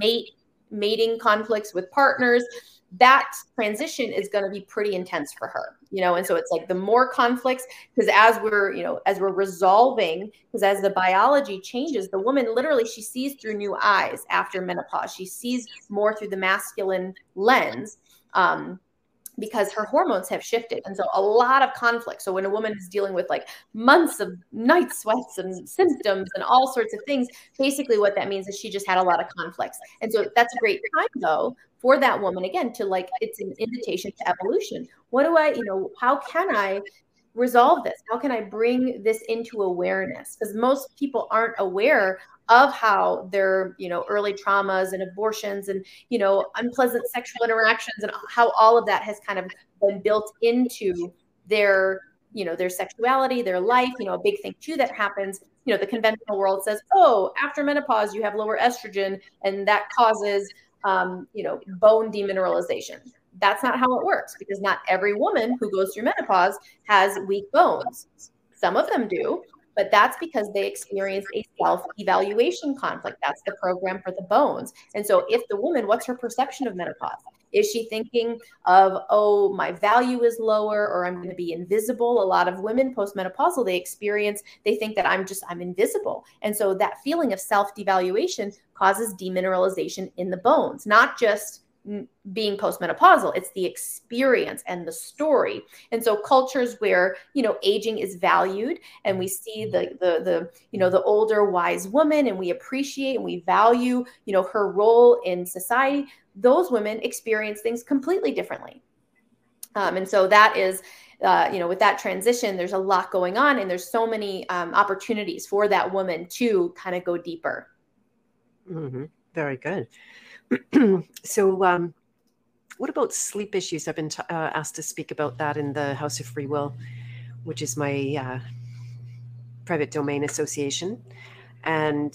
mating conflicts with partners, that transition is going to be pretty intense for her, and so it's like the more conflicts, because as we're resolving, because as the biology changes, the woman literally, she sees through new eyes after menopause. She sees more through the masculine lens, because her hormones have shifted. And so a lot of conflict. So when a woman is dealing with like months of night sweats and symptoms and all sorts of things, basically what that means is she just had a lot of conflicts. And so that's a great time though for that woman, again, to like, it's an invitation to evolution. What do I, how can I resolve this? How can I bring this into awareness? Because most people aren't aware of how their, early traumas and abortions and, unpleasant sexual interactions and how all of that has kind of been built into their, their sexuality, their life. A big thing too that happens, the conventional world says, oh, after menopause, you have lower estrogen and that causes, bone demineralization. That's not how it works, because not every woman who goes through menopause has weak bones. Some of them do, but that's because they experience a self-evaluation conflict. That's the program for the bones. And so if the woman, what's her perception of menopause? Is she thinking of, oh, my value is lower, or I'm going to be invisible? A lot of women postmenopausal, they think that I'm invisible. And so that feeling of self-devaluation causes demineralization in the bones, not just being postmenopausal, it's the experience and the story. And so cultures where, aging is valued and we see the older wise woman and we appreciate and we value, her role in society, those women experience things completely differently. And so that is, with that transition, there's a lot going on and there's so many opportunities for that woman to kind of go deeper. Mm-hmm. Very good. So what about sleep issues? I've been asked to speak about that in the House of Free Will, which is my private domain association. And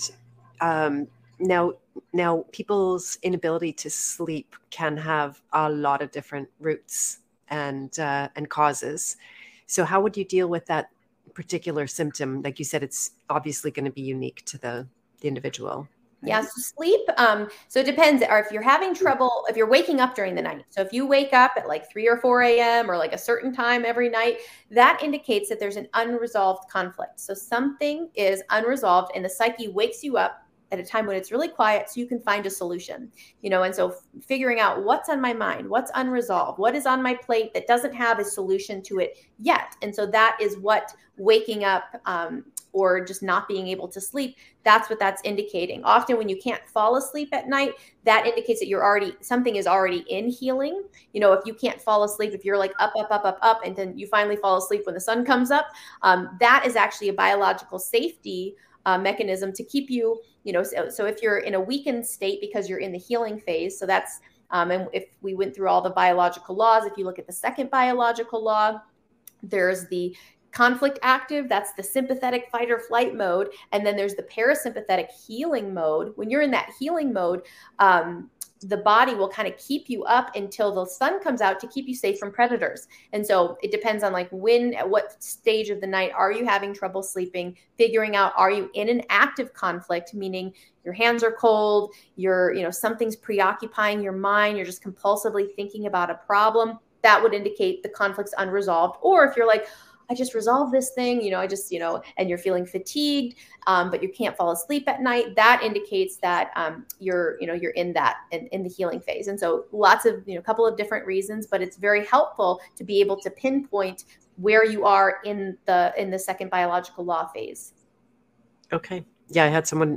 now people's inability to sleep can have a lot of different roots and causes. So how would you deal with that particular symptom? Like you said, it's obviously going to be unique to the individual. Yeah, so sleep, so it depends. Or if you're having trouble, if you're waking up during the night. So if you wake up at like 3 or 4 a.m. or like a certain time every night, that indicates that there's an unresolved conflict. So something is unresolved and the psyche wakes you up. at a time when it's really quiet so you can find a solution, and so figuring out what's on my mind, what's unresolved, what is on my plate that doesn't have a solution to it yet. And so that is what waking up or just not being able to sleep, that's what that's indicating. Often when you can't fall asleep at night, that indicates that something is already in healing. If you can't fall asleep, if you're like up, and then you finally fall asleep when the sun comes up, that is actually a biological safety mechanism to keep you, so if you're in a weakened state because you're in the healing phase, so that's, and if we went through all the biological laws, if you look at the second biological law, there's the conflict active, that's the sympathetic fight or flight mode. And then there's the parasympathetic healing mode. When you're in that healing mode, the body will kind of keep you up until the sun comes out to keep you safe from predators. And so it depends on like at what stage of the night are you having trouble sleeping, figuring out, are you in an active conflict, meaning your hands are cold, something's preoccupying your mind, you're just compulsively thinking about a problem. That would indicate the conflict's unresolved. Or if you're like, I just resolved this thing, and you're feeling fatigued, but you can't fall asleep at night, that indicates that you're in the healing phase. And so lots of, couple of different reasons, but it's very helpful to be able to pinpoint where you are in the second biological law phase. Okay. Yeah. I had someone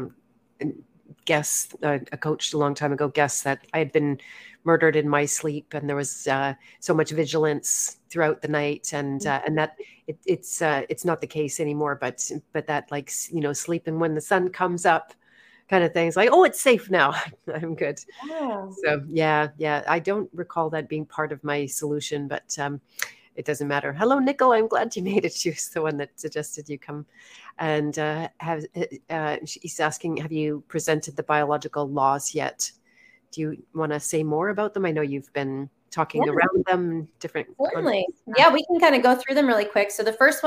guess, a coach a long time ago, guess that I had been murdered in my sleep, and there was so much vigilance throughout the night, and that it's not the case anymore. But that, like, sleeping when the sun comes up, kind of thing. It's like, oh, it's safe now. I'm good. Yeah. So yeah, I don't recall that being part of my solution, but it doesn't matter. Hello, Nicole. I'm glad you made it. She was the one that suggested you come. And she's asking, have you presented the biological laws yet? Do you want to say more about them? I know you've been talking around them, different. Certainly. Yeah, we can kind of go through them really quick. So the first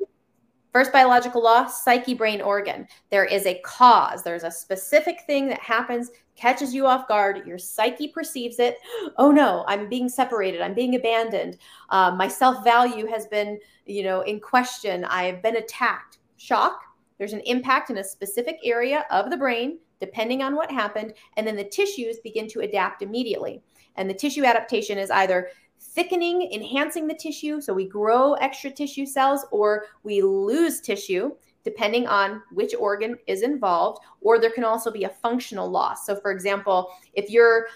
biological law, psyche, brain, organ. There is a cause. There's a specific thing that happens, catches you off guard. Your psyche perceives it. Oh no, I'm being separated. I'm being abandoned. My self-value has been, in question. I've been attacked. Shock. There's an impact in a specific area of the brain, depending on what happened. And then the tissues begin to adapt immediately. And the tissue adaptation is either thickening, enhancing the tissue, so we grow extra tissue cells, or we lose tissue, depending on which organ is involved, or there can also be a functional loss. So for example, if you're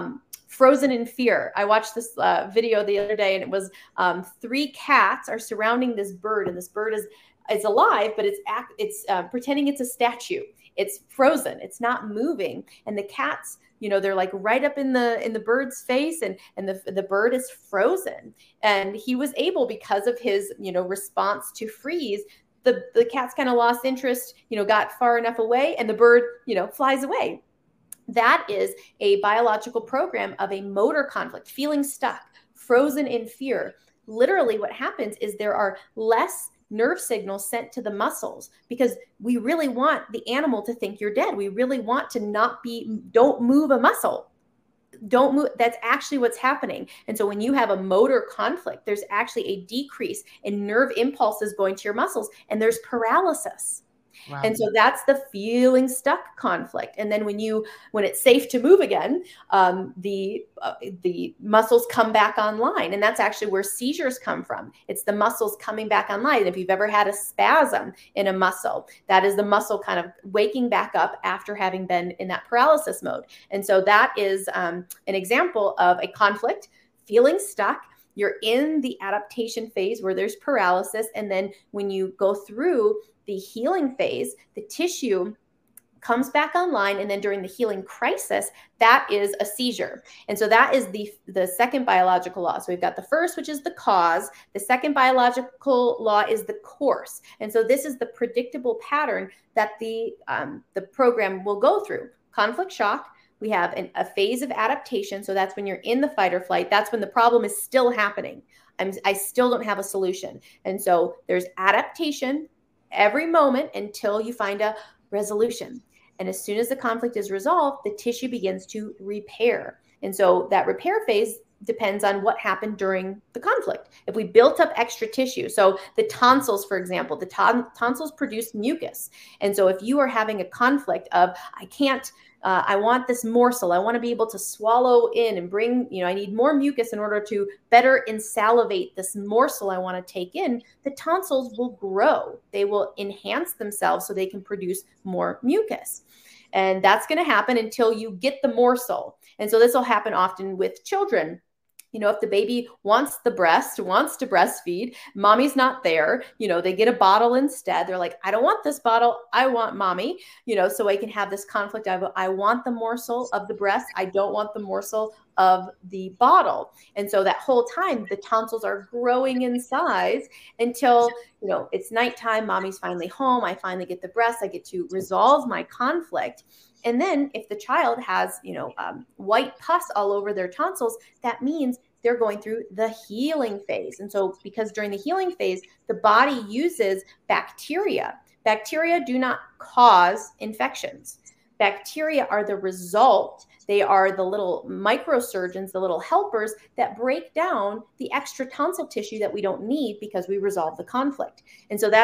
frozen in fear, I watched this video the other day, and it was 3 cats are surrounding this bird, and this bird is alive, but it's pretending it's a statue. It's frozen. It's not moving. And the cats, they're like right up in the bird's face, and the bird is frozen. And he was able, because of his, response to freeze, the cats kind of lost interest, got far enough away, and the bird, flies away. That is a biological program of a motor conflict, feeling stuck, frozen in fear. Literally what happens is there are less nerve signals sent to the muscles, because we really want the animal to think you're dead. We really want to don't move a muscle. Don't move. That's actually what's happening. And so when you have a motor conflict, there's actually a decrease in nerve impulses going to your muscles, and there's paralysis. Wow. And so that's the feeling stuck conflict. And then when it's safe to move again, the muscles come back online. And that's actually where seizures come from. It's the muscles coming back online. If you've ever had a spasm in a muscle, that is the muscle kind of waking back up after having been in that paralysis mode. And so that is an example of a conflict, feeling stuck. You're in the adaptation phase where there's paralysis. And then when you go through the healing phase, the tissue comes back online. And then during the healing crisis, that is a seizure. And so that is the second biological law. So we've got the first, which is the cause. The second biological law is the course. And so this is the predictable pattern that the program will go through. Conflict, shock. We have a phase of adaptation. So that's when you're in the fight or flight. That's when the problem is still happening. I still don't have a solution. And so there's adaptation every moment until you find a resolution. And as soon as the conflict is resolved, the tissue begins to repair. And so that repair phase depends on what happened during the conflict. If we built up extra tissue, so the tonsils, for example, the tonsils produce mucus. And so if you are having a conflict of, I want this morsel, I want to be able to swallow in and bring, I need more mucus in order to better insalivate this morsel I want to take in, the tonsils will grow. They will enhance themselves so they can produce more mucus. And that's going to happen until you get the morsel. And so this will happen often with children. If the baby wants to breastfeed, mommy's not there, they get a bottle instead. They're like, I don't want this bottle. I want mommy, so I can have this conflict. I want the morsel of the breast. I don't want the morsel of the bottle. And so that whole time, the tonsils are growing in size until, it's nighttime. Mommy's finally home. I finally get the breast. I get to resolve my conflict. And then if the child has, white pus all over their tonsils, that means they're going through the healing phase. And so because during the healing phase, the body uses bacteria. Bacteria do not cause infections. Bacteria are the result. They are the little microsurgeons, the little helpers that break down the extra tonsil tissue that we don't need because we resolve the conflict. And so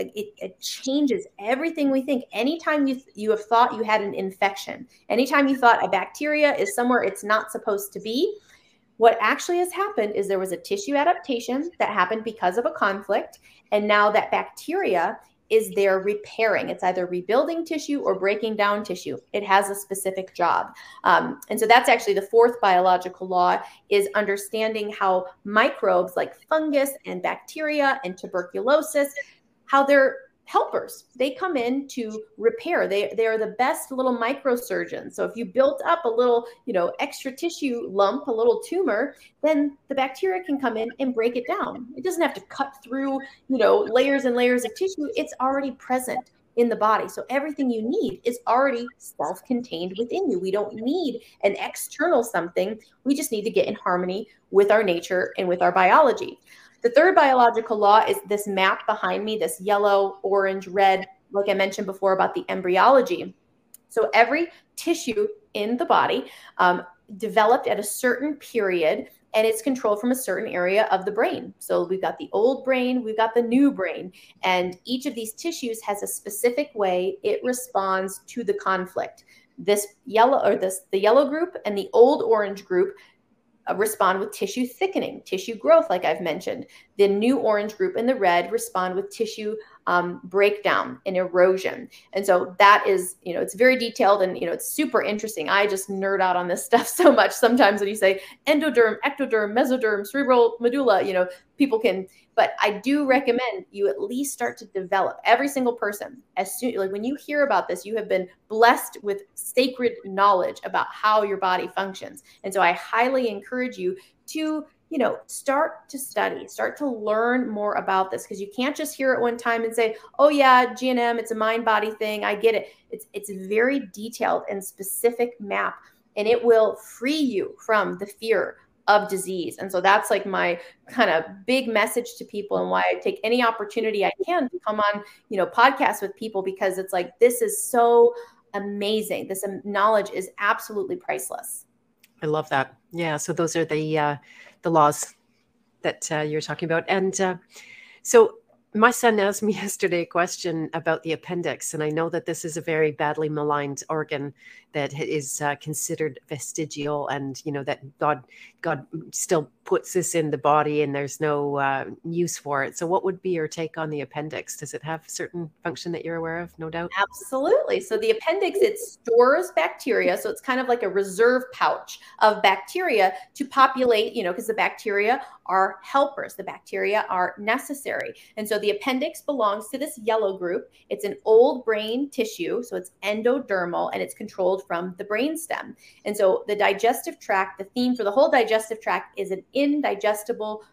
it changes everything we think. Anytime you have thought you had an infection, anytime you thought a bacteria is somewhere it's not supposed to be, what actually has happened is there was a tissue adaptation that happened because of a conflict. And now that bacteria is there repairing. It's either rebuilding tissue or breaking down tissue. It has a specific job. And so that's actually the fourth biological law, is understanding how microbes like fungus and bacteria and tuberculosis, how they're helpers. They come in to repair. They are the best little microsurgeons. So if you built up a little, extra tissue lump, a little tumor, then the bacteria can come in and break it down. It doesn't have to cut through, layers and layers of tissue. It's already present in the body. So everything you need is already self-contained within you. We don't need an external something. We just need to get in harmony with our nature and with our biology. The third biological law is this map behind me, this yellow, orange, red, like I mentioned before about the embryology. So every tissue in the body developed at a certain period, and it's controlled from a certain area of the brain. So we've got the old brain, we've got the new brain, and each of these tissues has a specific way it responds to the conflict. The yellow group and the old orange group respond with tissue thickening, tissue growth, like I've mentioned. The new orange group and the red respond with tissue breakdown and erosion. And so that is, it's very detailed and, it's super interesting. I just nerd out on this stuff so much. Sometimes when you say endoderm, ectoderm, mesoderm, cerebral medulla, people can, but I do recommend you at least start to develop, every single person, as soon, like when you hear about this, you have been blessed with sacred knowledge about how your body functions. And so I highly encourage you to start to study, start to learn more about this, because you can't just hear it one time and say, oh yeah, GNM, it's a mind body thing. I get it. It's a very detailed and specific map, and it will free you from the fear of disease. And so that's like my kind of big message to people, and why I take any opportunity I can to come on, podcasts with people, because it's like, this is so amazing. This knowledge is absolutely priceless. I love that. Yeah. So those are the laws that you're talking about. And so my son asked me yesterday a question about the appendix. And I know that this is a very badly maligned organ that is considered vestigial, and, that God still puts this in the body and there's no use for it. So what would be your take on the appendix? Does it have certain function that you're aware of? No doubt. Absolutely. So the appendix, it stores bacteria. So it's kind of like a reserve pouch of bacteria to populate, because the bacteria are helpers. The bacteria are necessary. And so the appendix belongs to this yellow group. It's an old brain tissue. So it's endodermal, and it's controlled from the brainstem. And so the digestive tract, the theme for the whole digestive tract is an indigestible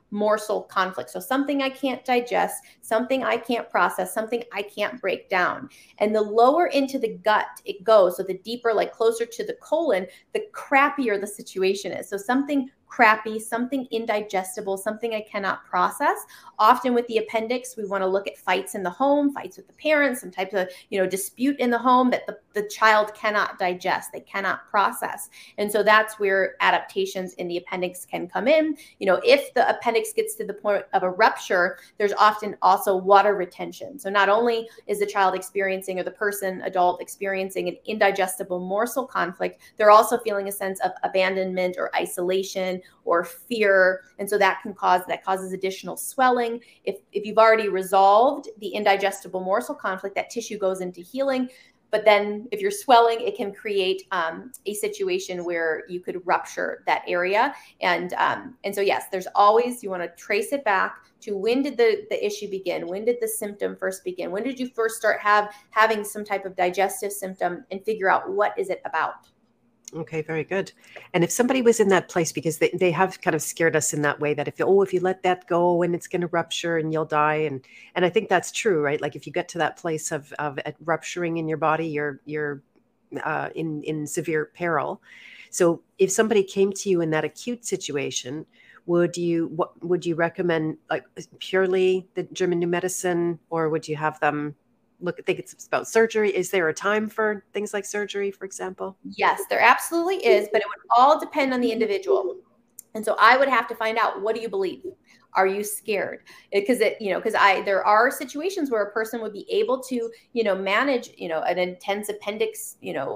morsel conflict. So something I can't digest, something I can't process, something I can't break down. And the lower into the gut it goes, so the deeper, like closer to the colon, the crappier the situation is. So something crappy, something indigestible, something I cannot process. Often with the appendix, we want to look at fights in the home, fights with the parents, some types of, dispute in the home that the child cannot digest, they cannot process. And so that's where adaptations in the appendix can come in. If the appendix gets to the point of a rupture, there's often also water retention. So not only is the child experiencing, or the person, adult, experiencing an indigestible morsel conflict, they're also feeling a sense of abandonment or isolation or fear. And so that causes additional swelling. If you've already resolved the indigestible morsel conflict, that tissue goes into healing. But then if you're swelling, it can create a situation where you could rupture that area. And so, yes, there's always, you want to trace it back to when did the issue begin? When did the symptom first begin? When did you first start having some type of digestive symptom, and figure out what is it about? Okay, very good. And if somebody was in that place, because they have kind of scared us in that way, that if you let that go and it's going to rupture and you'll die. And I think that's true, right? Like if you get to that place of it rupturing in your body, you're in severe peril. So if somebody came to you in that acute situation, would you recommend, like, purely the German new medicine, or would you have them think it's about surgery? Is there a time for things like surgery, for example? Yes, there absolutely is, but it would all depend on the individual. And so I would have to find out, what do you believe? Are you scared? Because there are situations where a person would be able to, manage, an intense appendix,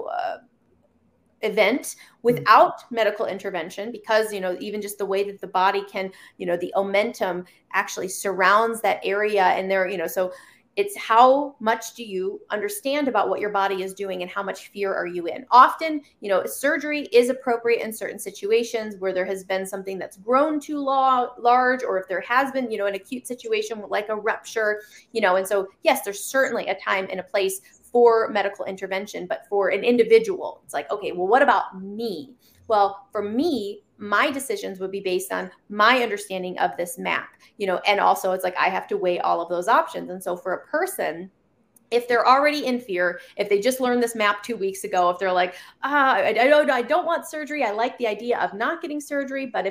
event without medical intervention, because even just the way that the body can, the omentum actually surrounds that area, and there, so it's how much do you understand about what your body is doing, and how much fear are you in? Often, surgery is appropriate in certain situations where there has been something that's grown too large, or if there has been, an acute situation like a rupture, and so, yes, there's certainly a time and a place for medical intervention. But for an individual, it's like, okay, well, what about me? Well, for me, my decisions would be based on my understanding of this map, and also it's like I have to weigh all of those options. And so for a person, if they're already in fear, if they just learned this map 2 weeks ago, if they're like, I don't want surgery, I like the idea of not getting surgery, but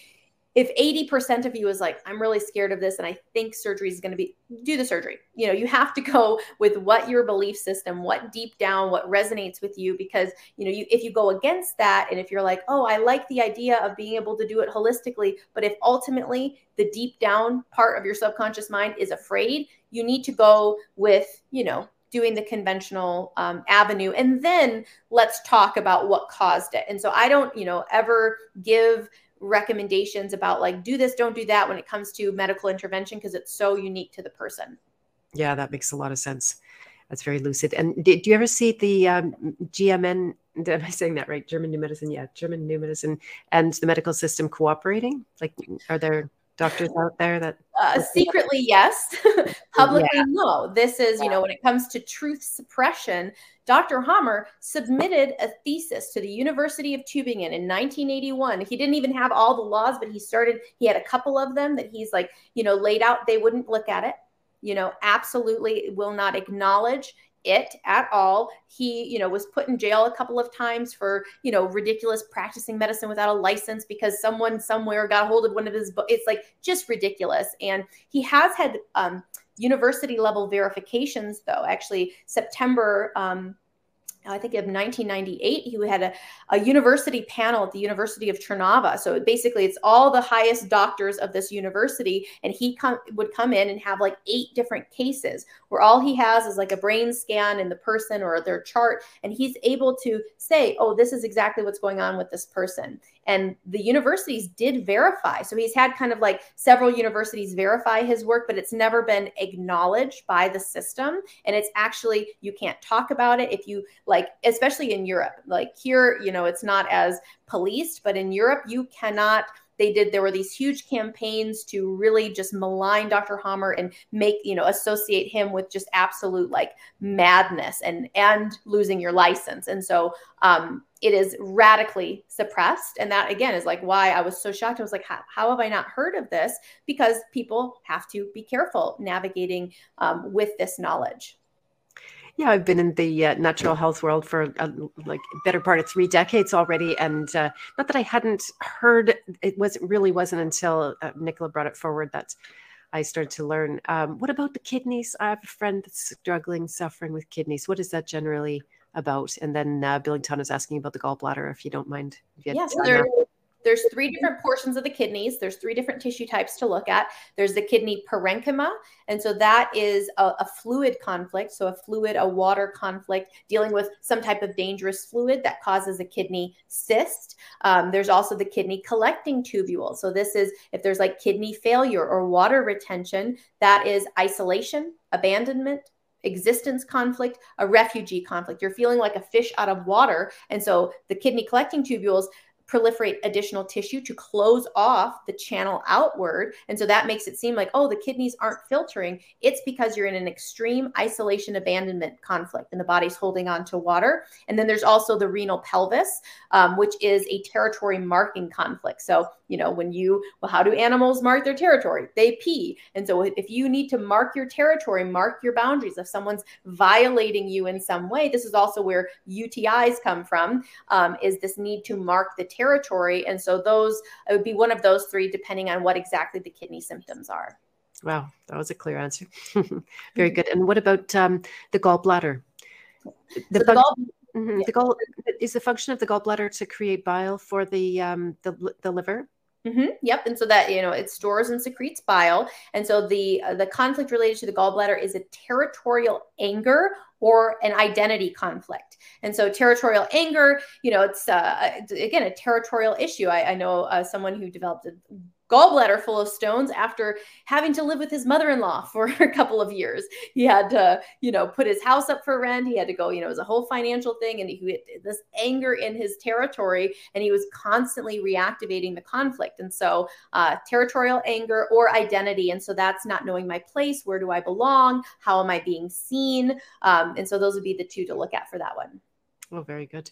if 80% of you is like, I'm really scared of this and I think surgery is going to do the surgery. You have to go with what your belief system, what deep down, what resonates with you, because, if you go against that, and if you're like, oh, I like the idea of being able to do it holistically, but if ultimately the deep down part of your subconscious mind is afraid, you need to go with, doing the conventional avenue. And then let's talk about what caused it. And so I don't, ever give recommendations about like, do this, don't do that when it comes to medical intervention, because it's so unique to the person. Yeah, that makes a lot of sense. That's very lucid. And do you ever see the GMN, am I saying that right? German New Medicine? Yeah, German New Medicine and the medical system cooperating? Like, are there doctors out there that secretly, yes. Publicly, no. This is, when it comes to truth suppression, Dr. Hammer submitted a thesis to the University of Tübingen in 1981. He didn't even have all the laws, but he had a couple of them that he's like, laid out. They wouldn't look at it, absolutely will not acknowledge it at all. He, was put in jail a couple of times for, ridiculous practicing medicine without a license because someone somewhere got a hold of one of his books. It's like just ridiculous. And he has had university level verifications, though. Actually, September, I think of 1998, he had a university panel at the University of Trnava. So basically it's all the highest doctors of this university. And he would come in and have like 8 different cases where all he has is like a brain scan in the person or their chart. And he's able to say, oh, this is exactly what's going on with this person. And the universities did verify. So he's had kind of like several universities verify his work, but it's never been acknowledged by the system. And it's actually, you can't talk about it if you like, especially in Europe. Like here, it's not as policed, but in Europe, you cannot there were these huge campaigns to really just malign Dr. Hammer and make, associate him with just absolute like madness and losing your license. And so it is radically suppressed. And that, again, is like why I was so shocked. I was like, how have I not heard of this? Because people have to be careful navigating with this knowledge. Yeah, I've been in the natural health world for like better part of 3 decades already. And not that I hadn't heard, it wasn't until Nicola brought it forward that I started to learn. What about the kidneys? I have a friend that's suffering with kidneys. What is that generally about? And then Billington is asking about the gallbladder, if you don't mind. Yeah, so there's 3 different portions of the kidneys. There's 3 different tissue types to look at. There's the kidney parenchyma. And so that is a fluid conflict. So a water conflict dealing with some type of dangerous fluid that causes a kidney cyst. There's also the kidney collecting tubule. So this is if there's like kidney failure or water retention, that is isolation, abandonment, existence conflict, a refugee conflict. You're feeling like a fish out of water. And so the kidney collecting tubules proliferate additional tissue to close off the channel outward. And so that makes it seem like, oh, the kidneys aren't filtering. It's because you're in an extreme isolation abandonment conflict and the body's holding on to water. And then there's also the renal pelvis, which is a territory marking conflict. So, how do animals mark their territory? They pee. And so if you need to mark your territory, mark your boundaries, if someone's violating you in some way, this is also where UTIs come from, is this need to mark the territory. And so it would be one of those 3, depending on what exactly the kidney symptoms are. Wow, that was a clear answer. Very good. And what about the gallbladder? Is the function of the gallbladder to create bile for the liver? Mm-hmm. Yep. And so that, it stores and secretes bile. And so the conflict related to the gallbladder is a territorial anger or an identity conflict. And so territorial anger, it's again, a territorial issue. I know someone who developed a gallbladder full of stones after having to live with his mother-in-law for a couple of years. He had to, put his house up for rent. He had to go, it was a whole financial thing. And he had this anger in his territory, and he was constantly reactivating the conflict. And so territorial anger or identity. And so that's not knowing my place. Where do I belong? How am I being seen? And so those would be the 2 to look at for that one. Oh, very good.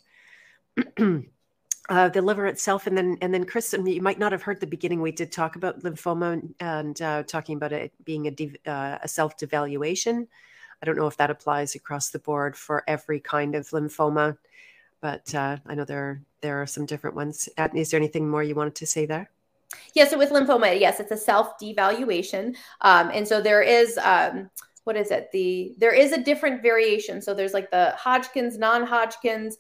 The liver itself, and then Chris, you might not have heard the beginning. We did talk about lymphoma and talking about it being a self-devaluation. I don't know if that applies across the board for every kind of lymphoma, but I know there are some different ones. Is there anything more you wanted to say there? Yeah, so with lymphoma, yes, it's a self-devaluation, and so there is. What is it? There is a different variation. So there's like the Hodgkin's, non-Hodgkin's,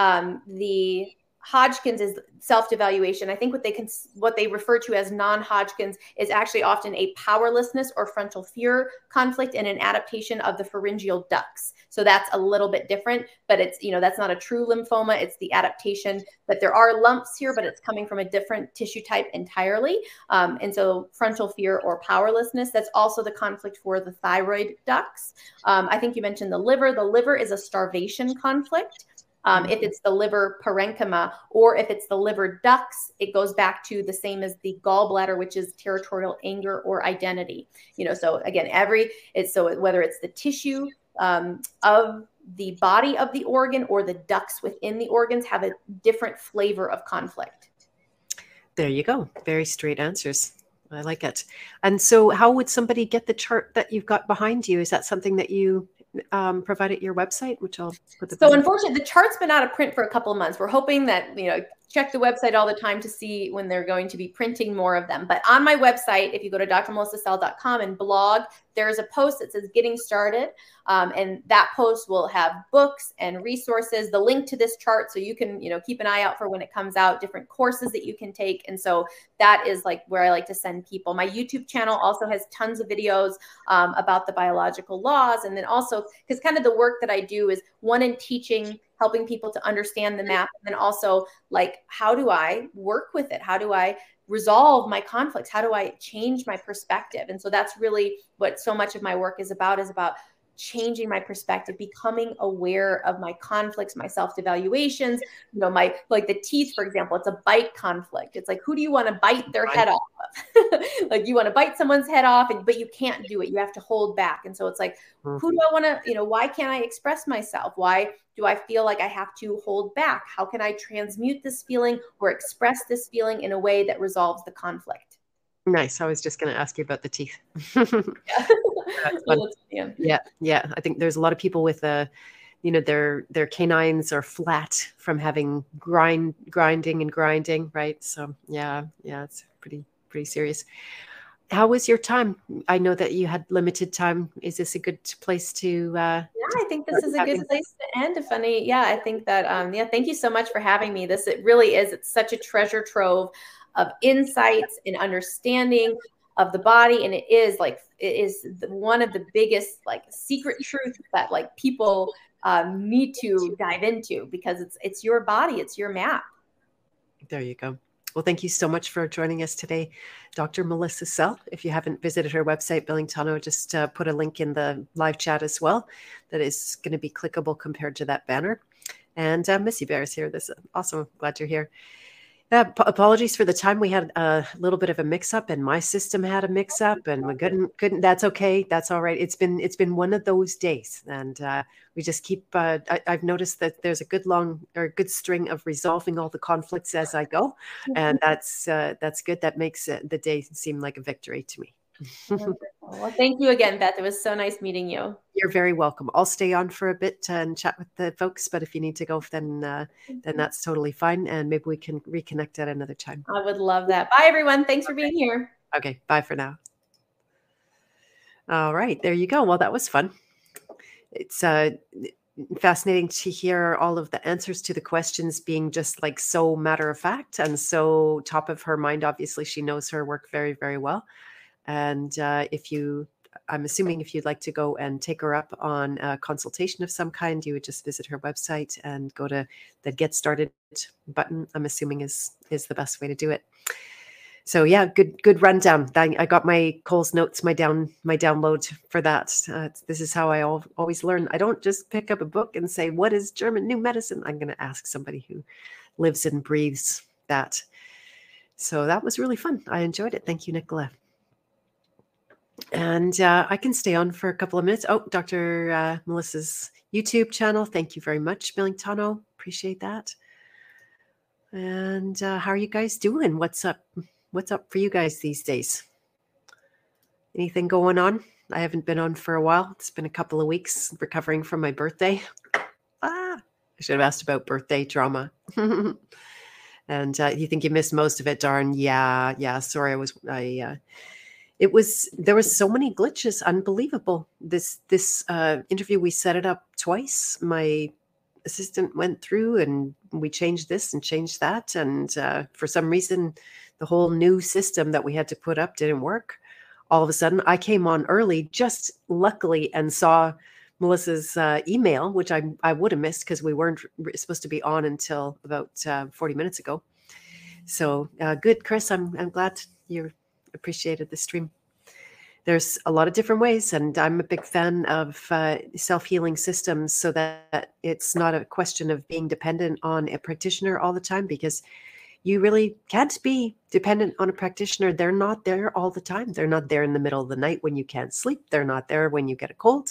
the Hodgkin's is self-devaluation. I think what they refer to as non-Hodgkin's is actually often a powerlessness or frontal fear conflict and an adaptation of the pharyngeal ducts. So that's a little bit different, but it's, that's not a true lymphoma. It's the adaptation that there are lumps here, but it's coming from a different tissue type entirely. And so frontal fear or powerlessness, that's also the conflict for the thyroid ducts. I think you mentioned the liver. The liver is a starvation conflict. If it's the liver parenchyma or if it's the liver ducts, it goes back to the same as the gallbladder, which is territorial anger or identity. So again, whether it's the tissue of the body of the organ or the ducts within the organs have a different flavor of conflict. There you go. Very straight answers. I like it. And so how would somebody get the chart that you've got behind you? Is that something that you provide at your website, which I'll put So unfortunately, the chart's been out of print for a couple of months. We're hoping that, check the website all the time to see when they're going to be printing more of them. But on my website, if you go to drmelissasell.com and blog, there's a post that says getting started. And that post will have books and resources, the link to this chart. So you can, keep an eye out for when it comes out, different courses that you can take. And so that is like where I like to send people. My YouTube channel also has tons of videos about the biological laws. And then also, because kind of the work that I do is one in teaching, helping people to understand the map, and then also like, how do I work with it? How do I resolve my conflicts? How do I change my perspective? And so that's really what so much of my work is about changing my perspective, becoming aware of my conflicts, my self-devaluations, my, like the teeth, for example, it's a bite conflict. It's like, who do you want to bite their head off of? Like you want to bite someone's head off, but you can't do it. You have to hold back. And so it's like, who do I want to, why can't I express myself? Why do I feel like I have to hold back? How can I transmute this feeling or express this feeling in a way that resolves the conflict? Nice. I was just going to ask you about the teeth. Yeah. Yeah. I think there's a lot of people with their canines are flat from having grinding, right? So yeah, it's pretty serious. How was your time? I know that you had limited time. Is this a good place to? Yeah, I think this is a good place to end. Funny, yeah, I think that. Thank you so much for having me. It really is. It's such a treasure trove of insights and understanding of the body, and it is one of the biggest secret truths that people need to dive into, because it's your body, it's your map. There you go. Well, thank you so much for joining us today, Dr. Melissa Sell. If you haven't visited her website, Billing Tano, just put a link in the live chat as well. That is going to be clickable compared to that banner. And Missy Bear is here. This is awesome. Glad you're here. Apologies for the time. We had a little bit of a mix-up, and my system had a mix-up, and we couldn't. That's okay. That's all right. It's been one of those days, and we just keep. I've noticed that there's a good string of resolving all the conflicts as I go, and that's good. That makes the day seem like a victory to me. Well, thank you again, Beth. It was so nice meeting you. You're very welcome. I'll stay on for a bit and chat with the folks, but if you need to go, then that's totally fine, and maybe we can reconnect at another time. I would love that. Bye, everyone. Thanks for being here. Okay, bye for now. All right, there you go. Well, that was fun. It's fascinating to hear all of the answers to the questions being just so matter of fact and so top of her mind. Obviously, she knows her work very, very well. And I'm assuming if you'd like to go and take her up on a consultation of some kind, you would just visit her website and go to the Get Started button. I'm assuming is the best way to do it. So yeah, good rundown. I got my Cole's Notes, my download for that. This is how I always learn. I don't just pick up a book and say, what is German New Medicine? I'm going to ask somebody who lives and breathes that. So that was really fun. I enjoyed it. Thank you, Nicola. And I can stay on for a couple of minutes. Oh, Dr. Melissa's YouTube channel. Thank you very much, Billing Tano. Appreciate that. And how are you guys doing? What's up? What's up for you guys these days? Anything going on? I haven't been on for a while. It's been a couple of weeks recovering from my birthday. I should have asked about birthday drama. And you think you missed most of it, darn. Yeah. Sorry, there was so many glitches, unbelievable. This interview, we set it up twice. My assistant went through and we changed this and changed that. And for some reason, the whole new system that we had to put up didn't work. All of a sudden, I came on early, just luckily, and saw Melissa's email, which I would have missed because we weren't supposed to be on until about 40 minutes ago. So good, Chris. I'm glad you appreciated the stream. There's a lot of different ways, and I'm a big fan of self-healing systems so that it's not a question of being dependent on a practitioner all the time, because you really can't be dependent on a practitioner. They're not there all the time. They're not there in the middle of the night when you can't sleep. They're not there when you get a cold.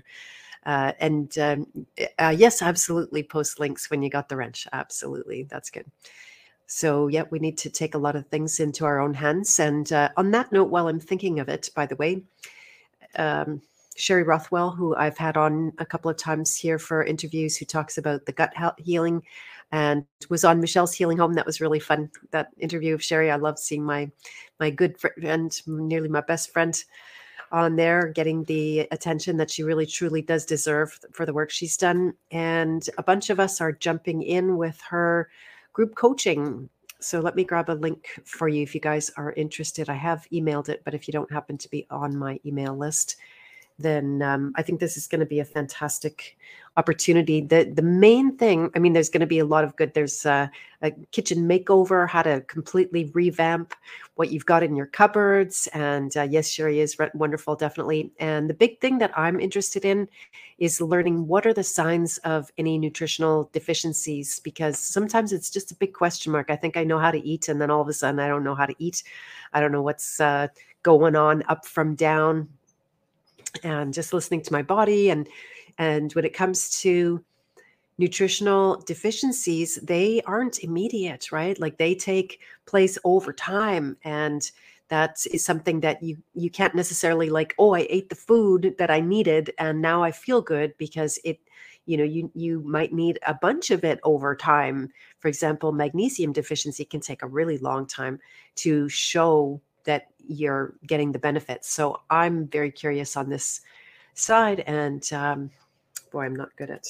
Yes, absolutely. Post links when you got the wrench. Absolutely. That's good. So yeah, we need to take a lot of things into our own hands. And on that note, while I'm thinking of it, by the way, Sherry Rothwell, who I've had on a couple of times here for interviews, who talks about the gut healing and was on Michelle's Healing Home. That was really fun. That interview of Sherry. I love seeing my good friend, nearly my best friend, on there, getting the attention that she really truly does deserve for the work she's done. And a bunch of us are jumping in with her group coaching. So let me grab a link for you if you guys are interested. I have emailed it, but if you don't happen to be on my email list, then I think this is going to be a fantastic opportunity. The main thing, I mean, there's going to be a lot of good. There's a kitchen makeover, how to completely revamp what you've got in your cupboards. And yes, Sherry is wonderful, definitely. And the big thing that I'm interested in is learning what are the signs of any nutritional deficiencies, because sometimes it's just a big question mark. I think I know how to eat, and then all of a sudden I don't know how to eat. I don't know what's going on up from down, and just listening to my body. And when it comes to nutritional deficiencies, they aren't immediate, right? Like they take place over time. And that is something that you can't necessarily like, oh, I ate the food that I needed and now I feel good, because it, you might need a bunch of it over time. For example, magnesium deficiency can take a really long time to show that you're getting the benefits. So I'm very curious on this side. And boy, I'm not good at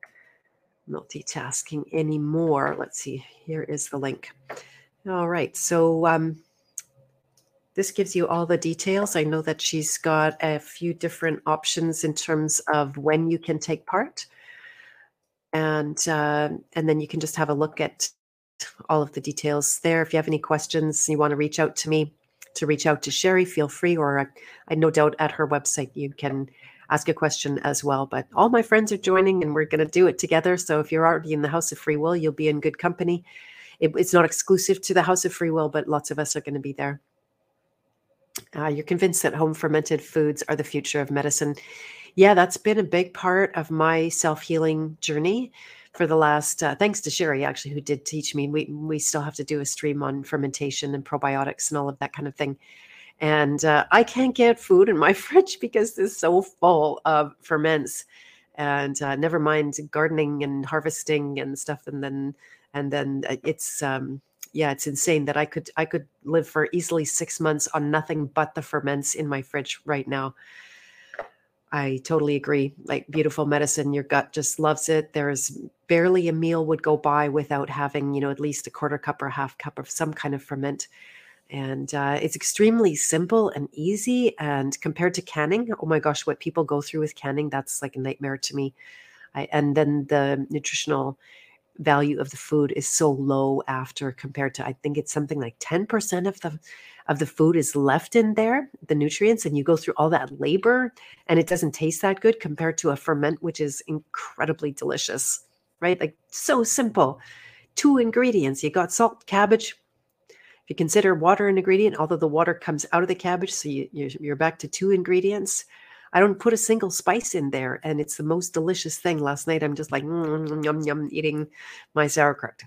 multitasking anymore. Let's see, here is the link. All right, so this gives you all the details. I know that she's got a few different options in terms of when you can take part. And then you can just have a look at all of the details there. If you have any questions, you want to reach out to me, to reach out to Sherry, feel free, or I no doubt at her website you can ask a question as well. But all my friends are joining and we're going to do it together. So if you're already in the House of Free Will, you'll be in good company. It's not exclusive to the House of Free Will, but lots of us are going to be there. You're convinced that home fermented foods are the future of medicine. Yeah, that's been a big part of my self-healing journey for the last, thanks to Sherry, actually, who did teach me. We still have to do a stream on fermentation and probiotics and all of that kind of thing. And I can't get food in my fridge because it's so full of ferments. And never mind gardening and harvesting and stuff. And then it's it's insane that I could live for easily 6 months on nothing but the ferments in my fridge right now. I totally agree. Like beautiful medicine, your gut just loves it. There's barely a meal would go by without having, at least a quarter cup or a half cup of some kind of ferment. And it's extremely simple and easy. And compared to canning, oh my gosh, what people go through with canning, that's like a nightmare to me. And then the nutritional value of the food is so low after, compared to, I think it's something like 10% of the food is left in there, the nutrients, and you go through all that labor and it doesn't taste that good compared to a ferment, which is incredibly delicious, right? Like so simple. 2 ingredients. You got salt, cabbage. If you consider water an ingredient, although the water comes out of the cabbage, so you're back to 2 ingredients. I don't put a single spice in there, and it's the most delicious thing. Last night, I'm just like, yum, yum, eating my sauerkraut.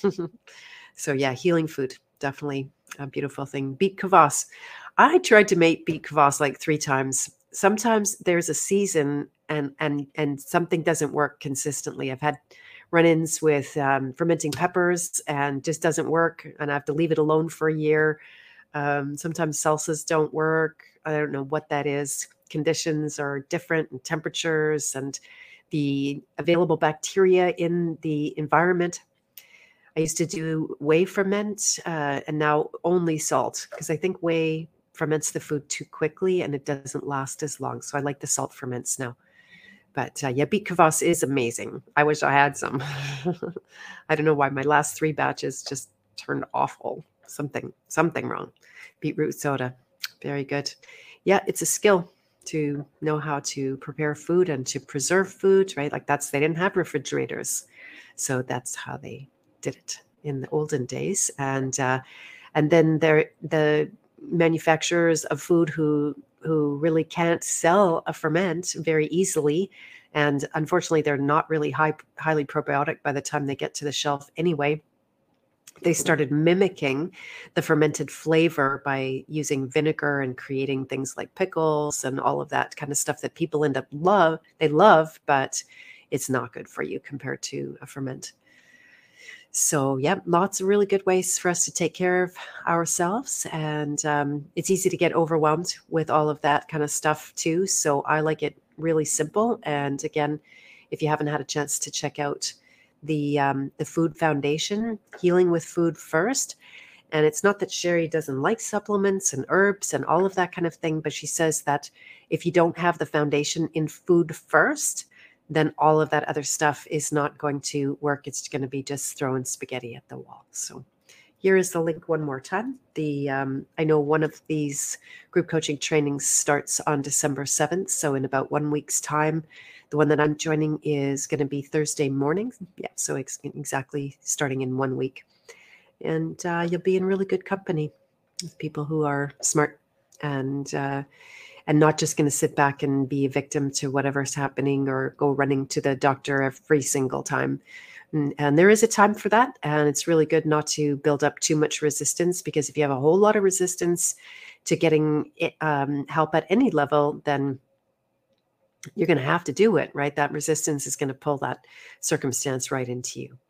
So yeah, healing food, definitely a beautiful thing. Beet kvass. I tried to make beet kvass like 3 times. Sometimes there's a season and something doesn't work consistently. I've had run-ins with fermenting peppers and just doesn't work, and I have to leave it alone for a year. Sometimes salsas don't work. I don't know what that is. Conditions are different, and temperatures and the available bacteria in the environment. I used to do whey ferment and now only salt, because I think whey ferments the food too quickly and it doesn't last as long. So I like the salt ferments now. But yeah, beet kvass is amazing. I wish I had some. I don't know why my last 3 batches just turned awful. Something wrong. Beetroot soda. Very good. Yeah, it's a skill to know how to prepare food and to preserve food, right? Like they didn't have refrigerators. So that's how they did it in the olden days. And then the manufacturers of food who really can't sell a ferment very easily. And unfortunately, they're not really highly probiotic by the time they get to the shelf anyway. They started mimicking the fermented flavor by using vinegar and creating things like pickles and all of that kind of stuff that people end up love, but it's not good for you compared to a ferment. So yeah, lots of really good ways for us to take care of ourselves. And it's easy to get overwhelmed with all of that kind of stuff too. So I like it really simple. And again, if you haven't had a chance to check out the Food Foundation, Healing with Food First, And it's not that Sherry doesn't like supplements and herbs and all of that kind of thing, but she says that if you don't have the foundation in food first, then all of that other stuff is not going to work. It's going to be just throwing spaghetti at the wall. So here is the link one more time. I know one of these group coaching trainings starts on December 7th. So in about 1 week's time, the one that I'm joining is going to be Thursday morning. Yeah, so it's exactly starting in 1 week. And you'll be in really good company with people who are smart and not just going to sit back and be a victim to whatever's happening or go running to the doctor every single time. And there is a time for that. And it's really good not to build up too much resistance, because if you have a whole lot of resistance to getting help at any level, then you're going to have to do it, right? That resistance is going to pull that circumstance right into you.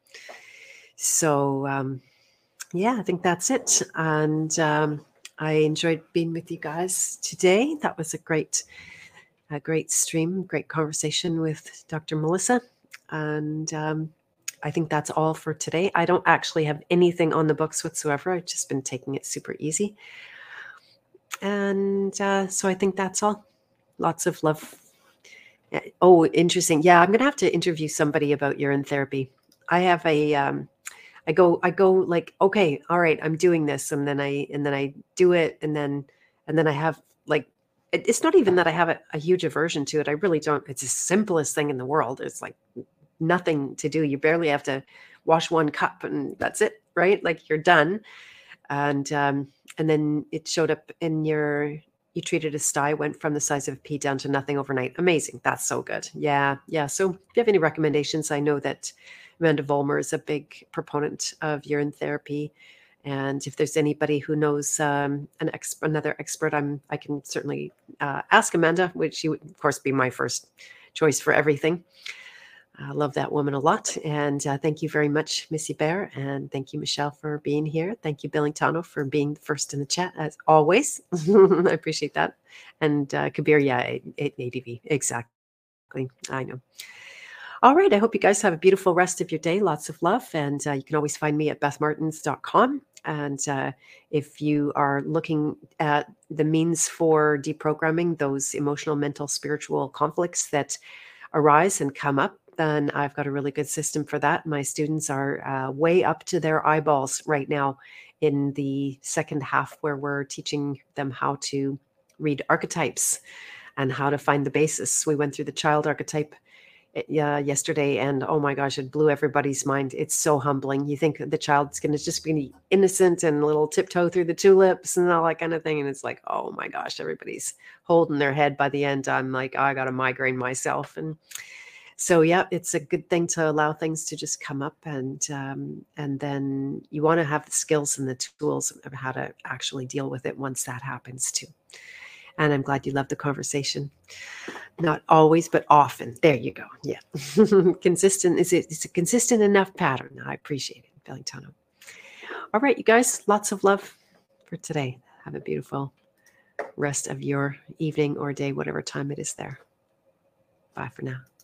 So, yeah, I think that's it. And I enjoyed being with you guys today. That was a great stream, great conversation with Dr. Melissa. And I think that's all for today. I don't actually have anything on the books whatsoever. I've just been taking it super easy. And so I think that's all. Lots of love. Oh, interesting. Yeah, I'm going to have to interview somebody about urine therapy. I have a... I go like, okay, all right, I'm doing this. And then I do it. And then I have like, it's not even that I have a huge aversion to it. I really don't. It's the simplest thing in the world. It's like nothing to do. You barely have to wash one cup and that's it, right? Like you're done. And then it showed up in you treated a sty, went from the size of a pea down to nothing overnight. Amazing. That's so good. Yeah. So if you have any recommendations, I know that Amanda Vollmer is a big proponent of urine therapy. And if there's anybody who knows another expert, I can certainly ask Amanda, which she would, of course, be my first choice for everything. I love that woman a lot. And thank you very much, Missy Bear. And thank you, Michelle, for being here. Thank you, Billingtano, for being the first in the chat, as always. I appreciate that. And Kabir, yeah, ADV, exactly. I know. All right. I hope you guys have a beautiful rest of your day. Lots of love. And you can always find me at bethmartins.com. And if you are looking at the means for deprogramming those emotional, mental, spiritual conflicts that arise and come up, then I've got a really good system for that. My students are way up to their eyeballs right now in the second half, where we're teaching them how to read archetypes and how to find the basis. We went through the child archetype yesterday, and oh my gosh, it blew everybody's mind. It's so humbling. You think the child's going to just be innocent and a little tiptoe through the tulips and all that kind of thing, and it's like, oh my gosh, everybody's holding their head by the end. I'm like, oh, I got a migraine myself. And so yeah, it's a good thing to allow things to just come up, and then you want to have the skills and the tools of how to actually deal with it once that happens too. And I'm glad you loved the conversation. Not always, but often. There you go. Yeah. Consistent. It's a consistent enough pattern. I appreciate it, Billingtano. All right, you guys, lots of love for today. Have a beautiful rest of your evening or day, whatever time it is there. Bye for now.